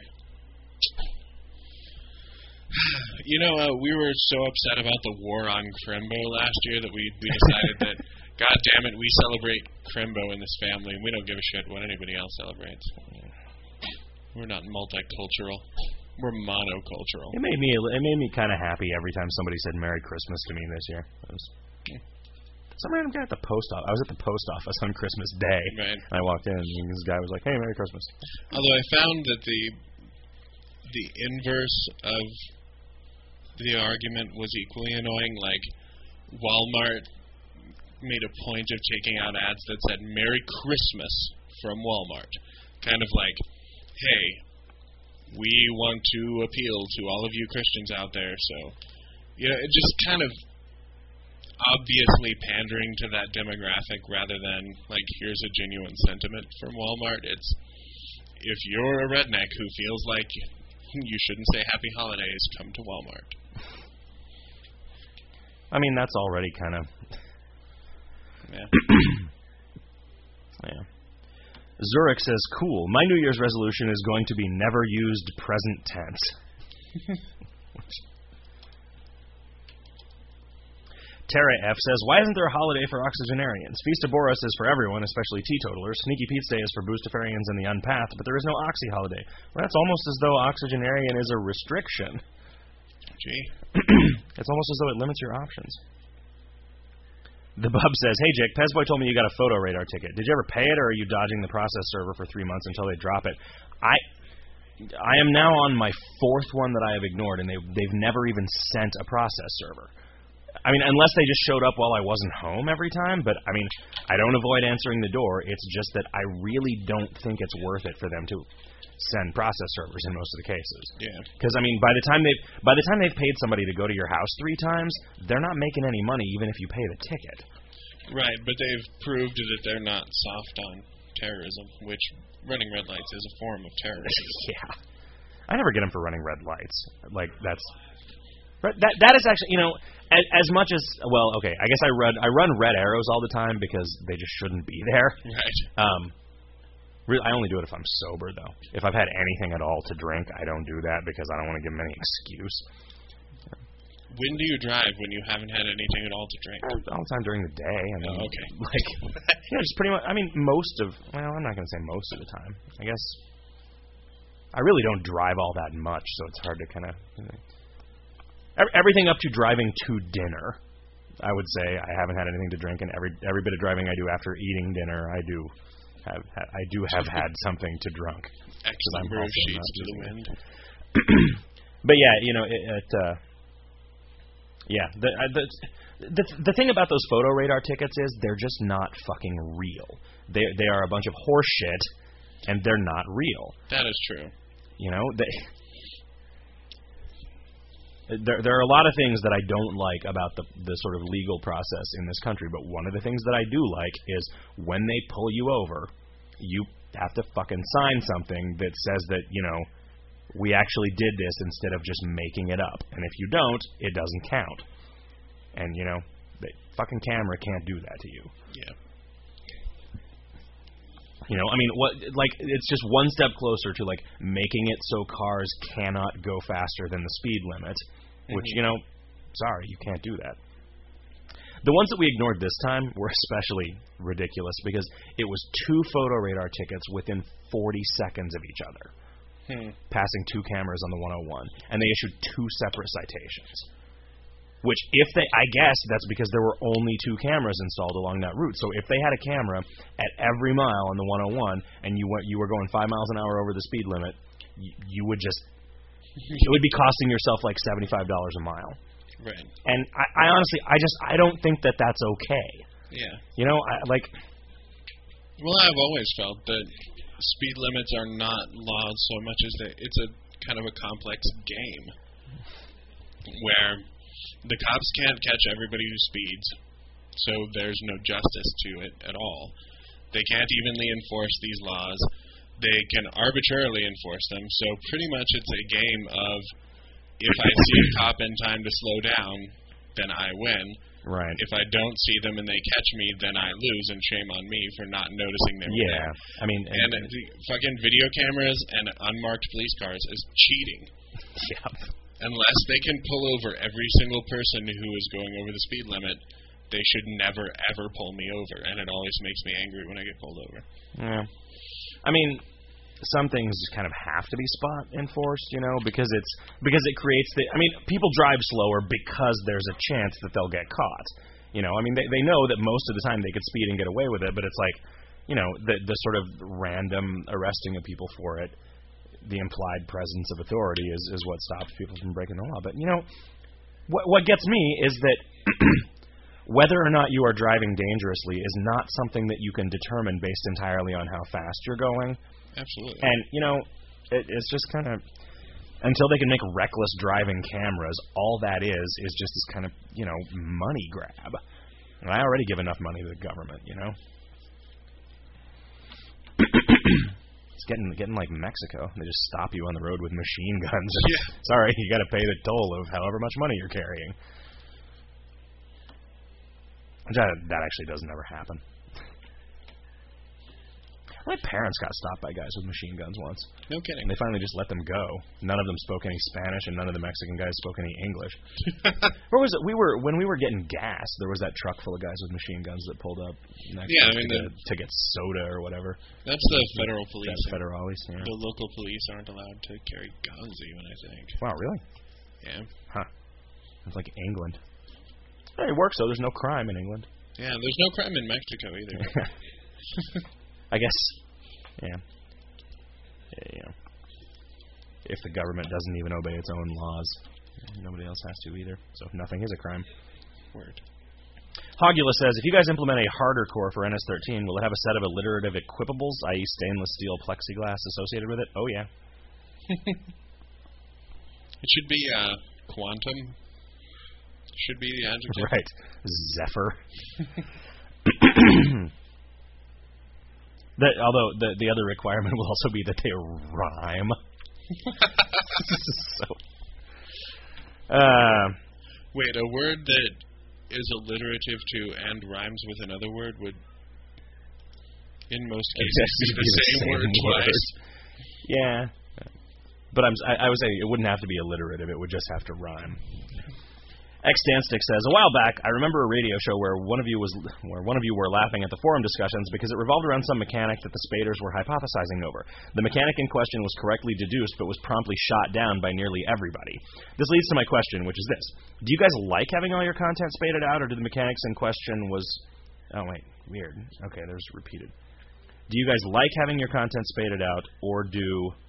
You know, uh, we were so upset about the war on Crimbo last year that we, we decided that, God damn it, we celebrate Crimbo in this family, and we don't give a shit what anybody else celebrates. We're not multicultural. We're monocultural. It made me it made me kind of happy every time somebody said Merry Christmas to me this year. It was, some random guy at the post office. I was at the post office on Christmas Day. Right. And I walked in, and this guy was like, "Hey, Merry Christmas." Although I found that the the inverse of the argument was equally annoying. Like, Walmart made a point of taking out ads that said "Merry Christmas" from Walmart, kind of like, hey, we want to appeal to all of you Christians out there, so, you know, it just kind of obviously pandering to that demographic rather than, like, here's a genuine sentiment from Walmart. It's, if you're a redneck who feels like you shouldn't say Happy Holidays, come to Walmart. I mean, that's already kind of... Yeah. Yeah. Zurich says, cool. My New Year's resolution is going to be never used present tense. Tara F says, why isn't there a holiday for octogenarians? Feast of Boris is for everyone, especially teetotalers. Sneaky Pete's Day is for boostafarians and the unpathed, but there is no oxy holiday. Well, that's almost as though octogenarian is a restriction. Gee. It's almost as though it limits your options. The Bub says, hey, Jake, Pezboy told me you got a photo radar ticket. Did you ever pay it, or are you dodging the process server for three months until they drop it? I I am now on my fourth one that I have ignored, and they, they've never even sent a process server. I mean, unless they just showed up while I wasn't home every time, but, I mean, I don't avoid answering the door. It's just that I really don't think it's worth it for them to send process servers in most of the cases. Yeah. Because, I mean, by the time they've, by the time they've paid somebody to go to your house three times, they're not making any money even if you pay the ticket. Right, but they've proved that they're not soft on terrorism, which running red lights is a form of terrorism. Yeah. I never get them for running red lights. Like, that's... That that is actually, you know, as, as much as, well, okay, I guess I run I run red arrows all the time because they just shouldn't be there. Right. Um, really, I only do it if I'm sober, though. If I've had anything at all to drink, I don't do that because I don't want to give them any excuse. When do you drive when you haven't had anything at all to drink? All the time during the day. I mean, oh, okay. Like, yeah, just pretty much, I mean, most of, well, I'm not going to say most of the time. I guess I really don't drive all that much, so it's hard to kind of... You know, everything up to driving to dinner, I would say I haven't had anything to drink, and every every bit of driving I do after eating dinner, I do have I do have had something to drunk. X number of sheets to the wind. But yeah, you know, it, it uh, yeah, the, the the the thing about those photo radar tickets is they're just not fucking real. They they are a bunch of horse shit, and they're not real. That is true. You know, they. There, there are a lot of things that I don't like about the, the sort of legal process in this country, but one of the things that I do like is when they pull you over, you have to fucking sign something that says that, you know, we actually did this instead of just making it up. And if you don't, it doesn't count. And, you know, the fucking camera can't do that to you. Yeah. You know, I mean, what? Like, it's just one step closer to, like, making it so cars cannot go faster than the speed limit, which, mm-hmm. you know, sorry, you can't do that. The ones that we ignored this time were especially ridiculous because it was two photo radar tickets within forty seconds of each other, hmm. passing two cameras on the one oh one, and they issued two separate citations. Which, if they, I guess that's because there were only two cameras installed along that route. So if they had a camera at every mile on the one oh one, and you went, you were going five miles an hour over the speed limit, you, you would just, it would be costing yourself like seventy-five dollars a mile. Right. And I, I honestly, I just, I don't think that that's okay. Yeah. You know, I, like. Well, I've always felt that speed limits are not laws so much as that it's a kind of a complex game where the cops can't catch everybody who speeds, so there's no justice to it at all. They can't evenly enforce these laws. They can arbitrarily enforce them, so pretty much it's a game of if I see a cop in time to slow down, then I win. Right. If I don't see them and they catch me, then I lose, and shame on me for not noticing they were yeah. there. I mean, and, and the fucking video cameras and unmarked police cars is cheating. Yeah. Unless they can pull over every single person who is going over the speed limit, they should never, ever pull me over. And it always makes me angry when I get pulled over. Yeah. I mean, some things just kind of have to be spot enforced, you know, because it's because it creates the. I mean, people drive slower because there's a chance that they'll get caught. You know, I mean, they they know that most of the time they could speed and get away with it, but it's like, you know, the the sort of random arresting of people for it. The implied presence of authority is, is what stops people from breaking the law. But, you know, what what gets me is that whether or not you are driving dangerously is not something that you can determine based entirely on how fast you're going. Absolutely. And, you know, it, it's just kind of, until they can make reckless driving cameras, all that is is just this kind of, you know, money grab. And I already give enough money to the government, you know. It's getting getting like Mexico. They just stop you on the road with machine guns. Yeah. Sorry, you got to pay the toll of however much money you're carrying. That, that actually does never happen. My parents got stopped by guys with machine guns once. No kidding. And they finally just let them go. None of them spoke any Spanish, and none of the Mexican guys spoke any English. Where was it? We were when we were getting gas. There was that truck full of guys with machine guns that pulled up next Yeah, to, I mean to, the, get, to get soda or whatever. That's the federal police. That's federales. Yeah. The local police aren't allowed to carry guns, even, I think. Wow, really? Yeah. Huh. It's like England. Hey, it works though. There's no crime in England. Yeah, there's no crime in Mexico either. I guess. Yeah. Yeah, you know. If the government doesn't even obey its own laws, nobody else has to either. So nothing is a crime. Word. Hogula says, if you guys implement a harder core for N S thirteen, will it have a set of alliterative equipables, that is stainless steel plexiglass associated with it? Oh, yeah. It should be uh, quantum. Should be the adjective. Right. Zephyr. that, although the the other requirement will also be that they rhyme. so, uh, Wait, a word that is alliterative to and rhymes with another word would, in most cases, be the, the same, same word, word twice. Yeah. But I'm, I, I would say it wouldn't have to be alliterative. It would just have to rhyme. X-Danstick says, a while back, I remember a radio show where one of you was where one of you were laughing at the forum discussions because it revolved around some mechanic that the Spaders were hypothesizing over. The mechanic in question was correctly deduced but was promptly shot down by nearly everybody. This leads to my question, which is this. Do you guys like having all your content spaded out, or do the mechanics in question was... Oh, wait. Weird. Okay, there's repeated. Do you guys like having your content spaded out, or do...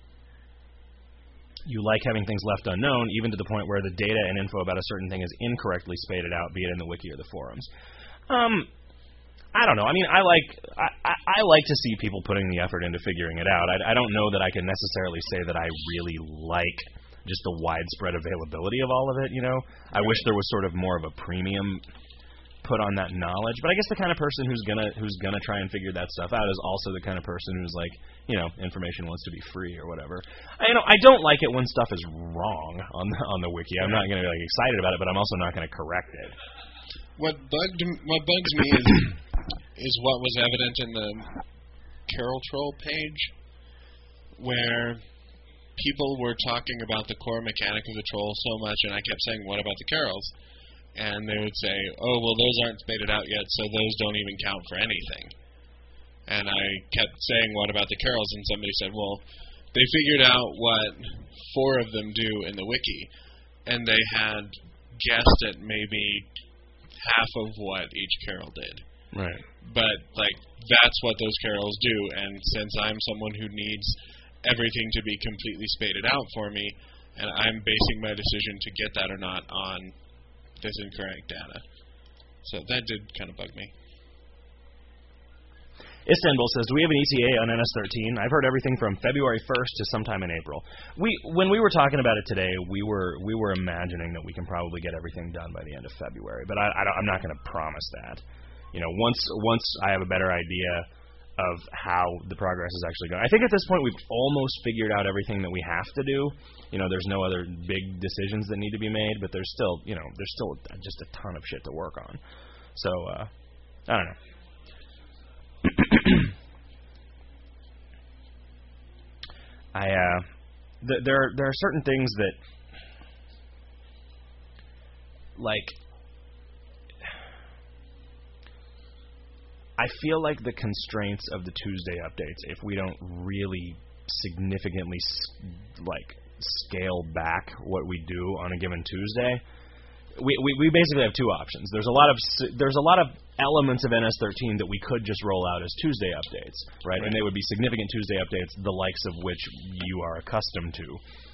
you like having things left unknown, even to the point where the data and info about a certain thing is incorrectly spaded out, be it in the wiki or the forums? Um, I don't know. I mean, I like I, I, I like to see people putting the effort into figuring it out. I, I don't know that I can necessarily say that I really like just the widespread availability of all of it. You know, I wish there was sort of more of a premium put on that knowledge. But I guess the kind of person who's gonna who's gonna try and figure that stuff out is also the kind of person who's like, you know, information wants to be free or whatever. I you know I don't like it when stuff is wrong on the on the wiki. I'm not gonna be like excited about it, but I'm also not gonna correct it. What bugged what bugs me is is what was evident in the Carol Troll page, where people were talking about the core mechanic of the troll so much, and I kept saying, what about the carols? And they would say, oh, well, those aren't spaded out yet, so those don't even count for anything. And I kept saying, what about the carols? And somebody said, well, they figured out what four of them do in the wiki, and they had guessed at maybe half of what each carol did. Right. But, like, that's what those carols do, and since I'm someone who needs everything to be completely spaded out for me, and I'm basing my decision to get that or not on this incorrect data. So that did kind of bug me. Istanbul says, do we have an E T A on N S thirteen? I've heard everything from February first to sometime in April. We, when we were talking about it today, we were we were imagining that we can probably get everything done by the end of February, but I, I don't, I'm not going to promise that. You know, once once I have a better idea of how the progress is actually going. I think at this point we've almost figured out everything that we have to do. You know, there's no other big decisions that need to be made, but there's still, you know, there's still just a ton of shit to work on. So, uh, I don't know. I, uh, th- there, there are certain things that, like, I feel like the constraints of the Tuesday updates, if we don't really significantly, like, scale back what we do on a given Tuesday, we, we we basically have two options. There's a lot of there's a lot of elements of N S thirteen that we could just roll out as Tuesday updates, right? right? And they would be significant Tuesday updates, the likes of which you are accustomed to.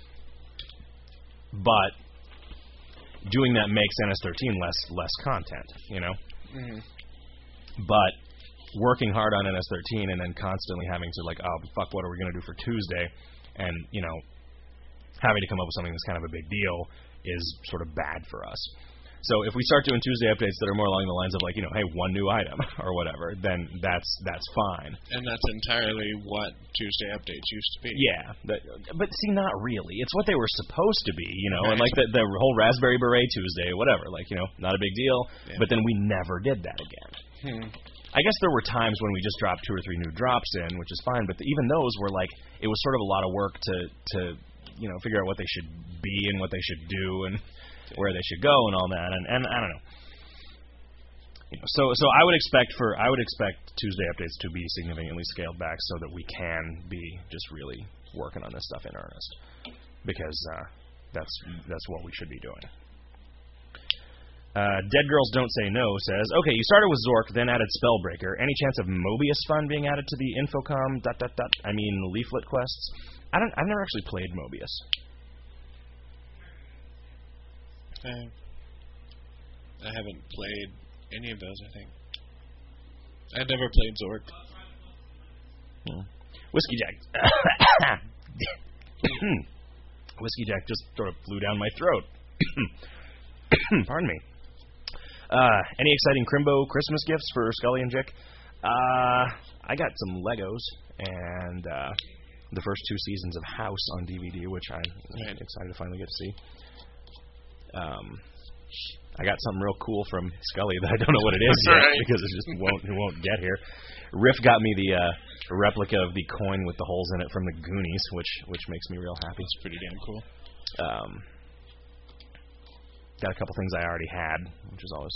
But doing that makes N S thirteen less less content, you know. Mm-hmm. But working hard on N S thirteen and then constantly having to, like, oh, fuck, what are we going to do for Tuesday? And, you know, having to come up with something that's kind of a big deal is sort of bad for us. So if we start doing Tuesday updates that are more along the lines of, like, you know, hey, one new item or whatever, then that's that's fine. And that's entirely what Tuesday updates used to be. Yeah. That, but, see, not really. It's what they were supposed to be, you know, right. And, like, the, the whole Raspberry Beret Tuesday, whatever, like, you know, not a big deal. Yeah. But then we never did that again. Hmm. I guess there were times when we just dropped two or three new drops in, which is fine, but the, even those were like, it was sort of a lot of work to, to, you know, figure out what they should be and what they should do and where they should go and all that, and, and I don't know. You know, so so I would expect for I would expect Tuesday updates to be significantly scaled back so that we can be just really working on this stuff in earnest, because uh, that's that's what we should be doing. Uh, Dead Girls Don't Say No says, okay, you started with Zork, then added Spellbreaker. Any chance of Mobius Fun being added to the Infocom dot dot dot? I mean leaflet quests. I don't. I've never actually played Mobius. Uh, I haven't played any of those, I think. I've never played Zork. Hmm. Whiskey Jack. Whiskey Jack just sort of flew down my throat. Pardon me. Uh, any exciting Crimbo Christmas gifts for Scully and Jick? Uh, I got some Legos and uh, the first two seasons of House on D V D, which I'm right. excited to finally get to see. Um, I got something real cool from Scully that I don't know what it is yet right. because it just won't it won't get here. Riff got me the uh, replica of the coin with the holes in it from the Goonies, which which makes me real happy. It's pretty damn cool. Um, got a couple things I already had, which is always.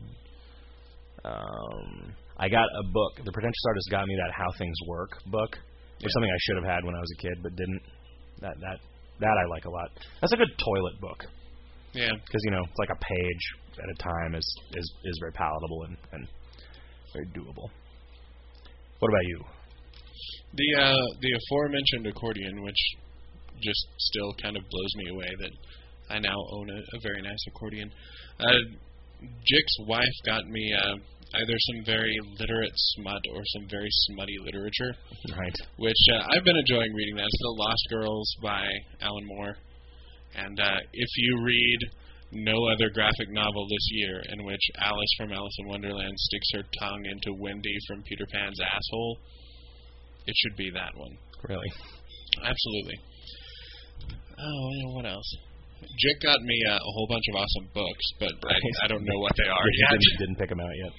Um, I got a book. The Pretentious Artist got me that How Things Work book. It's yeah. something I should have had when I was a kid, but didn't. That that that I like a lot. That's a good toilet book. Yeah, because you know it's like a page at a time is is, is very palatable and, and very doable. What about you? The uh, the aforementioned accordion, which just still kind of blows me away that I now own a, a very nice accordion. Uh, Jick's wife got me uh, either some very literate smut or some very smutty literature. Right. Which uh, I've been enjoying reading that. It's The Lost Girls by Alan Moore. And uh, if you read no other graphic novel this year in which Alice from Alice in Wonderland sticks her tongue into Wendy from Peter Pan's asshole, it should be that one. Really? Absolutely. Oh, what else? Jick got me uh, a whole bunch of awesome books, but I, I don't know what they are yet. Didn't, didn't pick them out yet.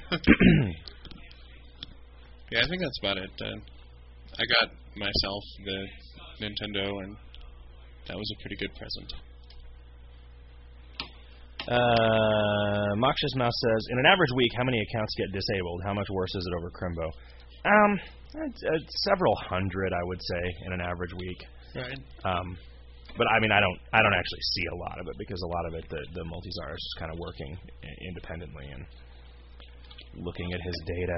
Yeah, I think that's about it. Uh, I got myself the Nintendo, and that was a pretty good present. Uh, Moxious Mouse says, in an average week, how many accounts get disabled? How much worse is it over Crimbo? Um, it's, it's several hundred, I would say, in an average week. Right. Um, but I mean, I don't, I don't actually see a lot of it because a lot of it, the the Multizar is just kind of working independently and looking at his data.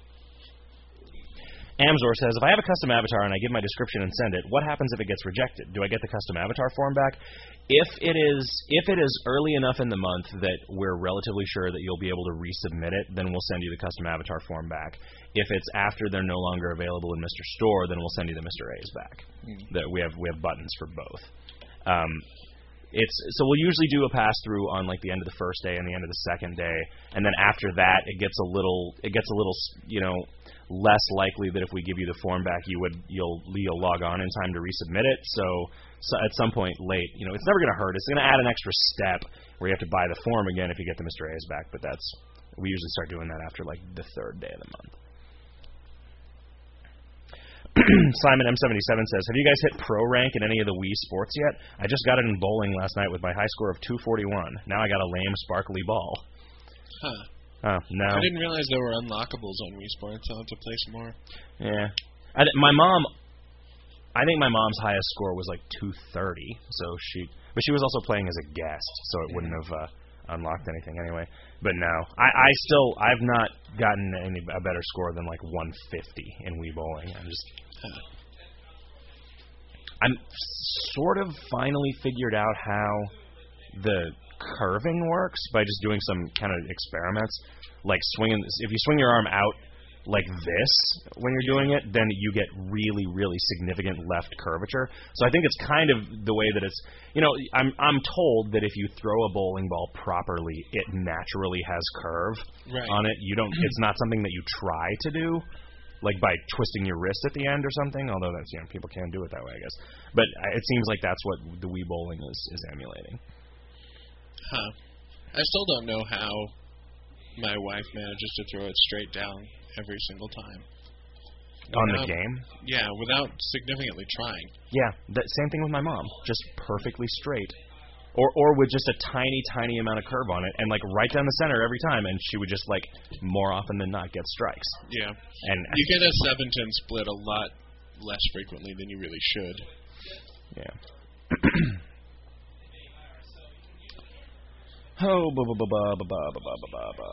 Amzor says, if I have a custom avatar and I give my description and send it, what happens if it gets rejected? Do I get the custom avatar form back? If it is if it is early enough in the month that we're relatively sure that you'll be able to resubmit it, then we'll send you the custom avatar form back. If it's after they're no longer available in Mister Store, then we'll send you the Mister A's back. Mm. That we have we have buttons for both. Um, It's so we'll usually do a pass through on like the end of the first day and the end of the second day, and then after that it gets a little it gets a little you know less likely that if we give you the form back you would you'll you'll log on in time to resubmit it. So, so at some point late, you know, it's never going to hurt. It's going to add an extra step where you have to buy the form again if you get the Mister A's back, but that's we usually start doing that after like the third day of the month. Simon M seventy-seven says, have you guys hit pro rank in any of the Wii Sports yet? I just got it in bowling last night with my high score of two forty-one. Now I got a lame, sparkly ball. Huh. Oh, no. I didn't realize there were unlockables on Wii Sports. I'll have to play some more. Yeah. I th- my mom, I think my mom's highest score was like two thirty, so she, but she was also playing as a guest, so it wouldn't have uh, unlocked anything anyway. But no, I, I still, I've not gotten any a better score than like one fifty in Wii Bowling. I'm just, huh. I'm sort of finally figured out how the curving works by just doing some kind of experiments, like swinging. If you swing your arm out like this when you're doing it, then you get really, really significant left curvature. So I think it's kind of the way that it's, you know, I'm I'm told that if you throw a bowling ball properly, it naturally has curve right. on it. You don't. It's not something that you try to do, like by twisting your wrist at the end or something. Although that's, you know, people can do it that way, I guess. But it seems like that's what the Wii Bowling is is emulating. Huh. I still don't know how my wife manages to throw it straight down every single time. On Without, the game? Yeah, without significantly trying. Yeah, that same thing with my mom. Just perfectly straight. Or or with just a tiny, tiny amount of curve on it, and like right down the center every time, and she would just like more often than not get strikes. Yeah. And you get a seven ten split a lot less frequently than you really should. Yeah. Oh, ba ba ba ba ba ba ba ba ba ba.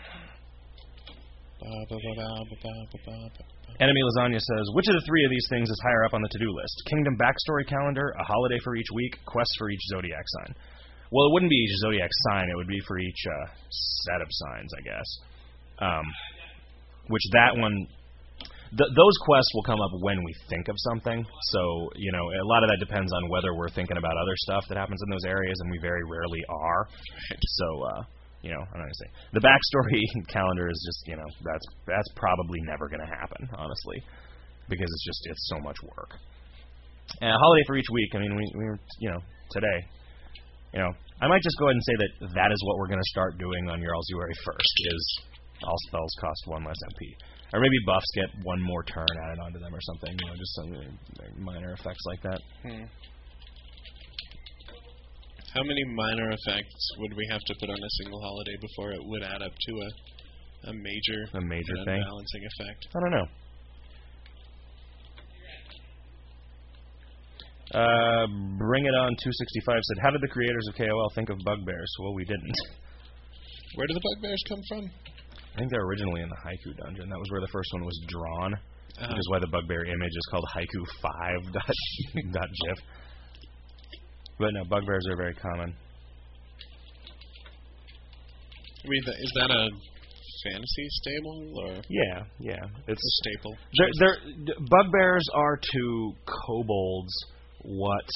Enemy Lasagna says, which of the three of these things is higher up on the to-do list? Kingdom backstory calendar, a holiday for each week, quests for each zodiac sign. Well, it wouldn't be each zodiac sign. It would be for each uh, set of signs, I guess. Um, which that one, th- those quests will come up when we think of something. So, you know, a lot of that depends on whether we're thinking about other stuff that happens in those areas, and we very rarely are. So, uh, you know, I'm not gonna say the backstory calendar is just, you know, that's that's probably never gonna happen, honestly, because it's just it's so much work. And a holiday for each week. I mean, we we were, you know, today, you know, I might just go ahead and say that that is what we're gonna start doing on Jarlsberry first. Is all spells cost one less M P, or maybe buffs get one more turn added onto them or something. You know, just some minor effects like that. Hmm. How many minor effects would we have to put on a single holiday before it would add up to a a major a major thing balancing effect? I don't know. Uh, Bring It On two sixty-five said, how did the creators of K O L think of bugbears? Well, we didn't. Where do the bugbears come from? I think they're originally in the Haiku dungeon. That was where the first one was drawn, uh-huh. which is why the bugbear image is called Haiku five dot gif. But no, bugbears are very common. I mean, is that a fantasy stable or? Yeah, yeah, it's a staple. They're, they're, bugbears are to kobolds what,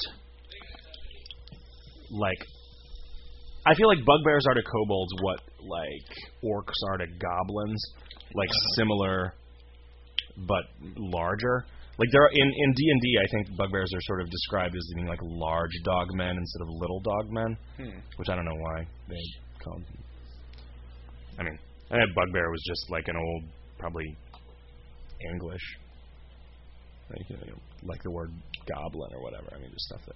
like, I feel like bugbears are to kobolds what like orcs are to goblins, like uh-huh. similar, but larger. Like there are, in in D and D, I think bugbears are sort of described as being like large dog men instead of little dog men, hmm. which I don't know why they called. I mean, I think bugbear was just like an old, probably English, like, you know, like the word goblin or whatever. I mean, just stuff that,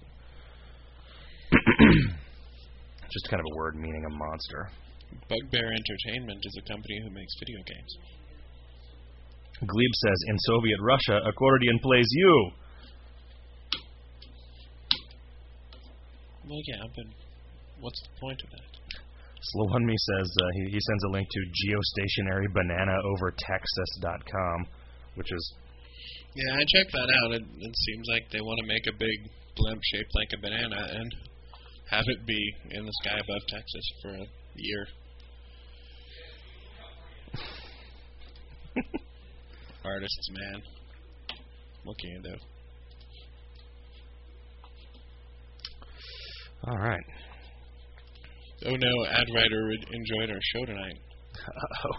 just kind of a word meaning a monster. Bugbear Entertainment is a company who makes video games. Glebe says, in Soviet Russia, accordion plays you. Well, yeah, but what's the point of that? Slowunme says uh, he, he sends a link to geostationary banana over texas dot com, which is... Yeah, I checked that out. It, it seems like they want to make a big blimp shaped like a banana and have it be in the sky above Texas for a year. Artists, man. What can you do? All right. Oh no, ad writer enjoyed our show tonight. Uh-oh.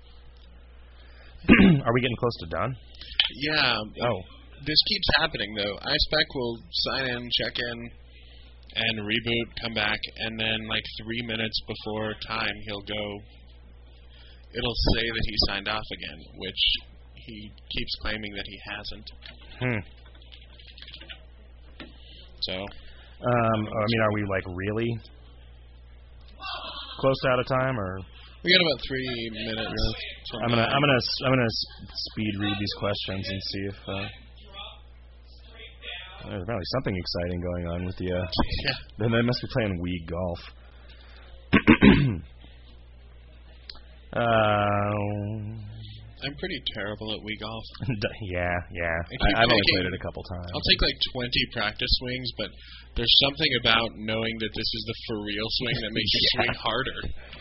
Are we getting close to done? Yeah. Oh. This keeps happening, though. iSpec will sign in, check in, and reboot, come back, and then like three minutes before time, he'll go. It'll say that he signed off again, which he keeps claiming that he hasn't. Hmm. So. Um. I mean, are we like really close to out of time, or? We got about three minutes. I'm gonna, I'm gonna, I'm gonna speed read these questions and see if. Uh, There's probably something exciting going on with the. Uh, yeah. Then they must be playing Wii golf. uh, I'm pretty terrible at Wii golf. yeah, yeah. I, I've only played it a couple times. I'll take like twenty practice swings, but there's something about knowing that this is the for real swing that makes you yeah. swing harder.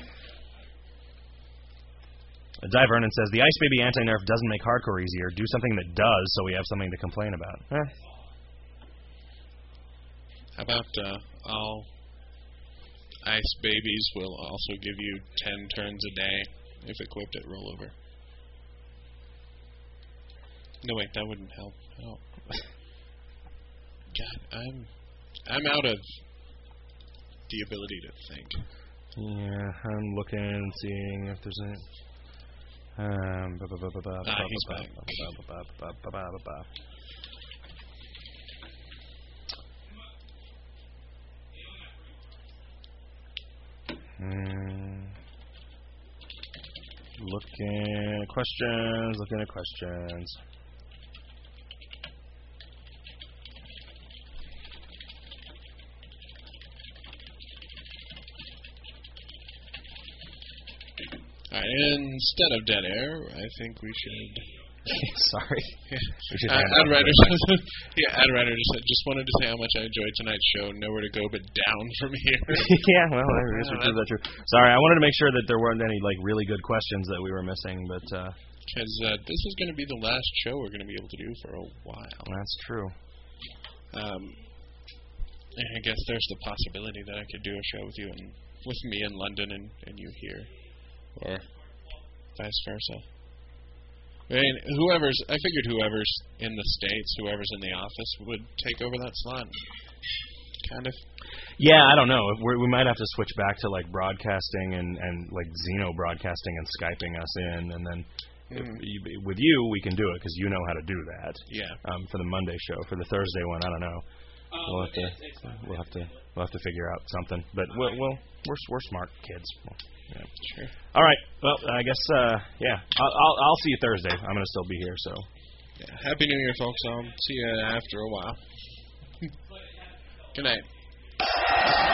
Di Vernon says the Ice Baby anti-nerf doesn't make hardcore easier. Do something that does, so we have something to complain about. Eh. How about uh, all Ice Babies will also give you ten turns a day if equipped at rollover. No, wait, that wouldn't help. Oh. God, I'm I'm out of the ability to think. Yeah, I'm looking and seeing if there's any. Um, ba- ba- ba- ba- ba- Ah, ba- he's ba- back. ba- ba- ba- ba- ba- ba- ba- ba. Hmm. Looking at questions, looking at questions. Alright, instead of dead air, I think we should. Sorry. We should Uh, hand Ad off Rider, the mic. yeah, Ad Rider just said, just wanted to say how much I enjoyed tonight's show. Nowhere to go but down from here. Yeah, well, I guess we did that true. Sorry, I wanted to make sure that there weren't any like really good questions that we were missing, but uh, Because uh, this is going to be the last show we're going to be able to do for a while. that's true. Um, and I guess there's the possibility that I could do a show with you and with me in London and, and you here, or vice versa. I mean, whoever's, I figured whoever's in the States, whoever's in the office would take over that slot. Kind of. Yeah, I don't know. We're, we might have to switch back to like broadcasting and, and like Xeno broadcasting and Skyping us in, and then if Mm. you, with you we can do it because you know how to do that. Yeah. Um, for the Monday show, for the Thursday one, I don't know. Um, We'll have to it's, it's fine. we'll have to we'll have to figure out something. But we'll, we'll we're we're smart kids. We'll, yeah. Sure. All right. Well, I guess uh, yeah. I'll, I'll I'll see you Thursday. I'm gonna still be here. So. Yeah. Happy New Year, folks. I'll see you after a while. Good night.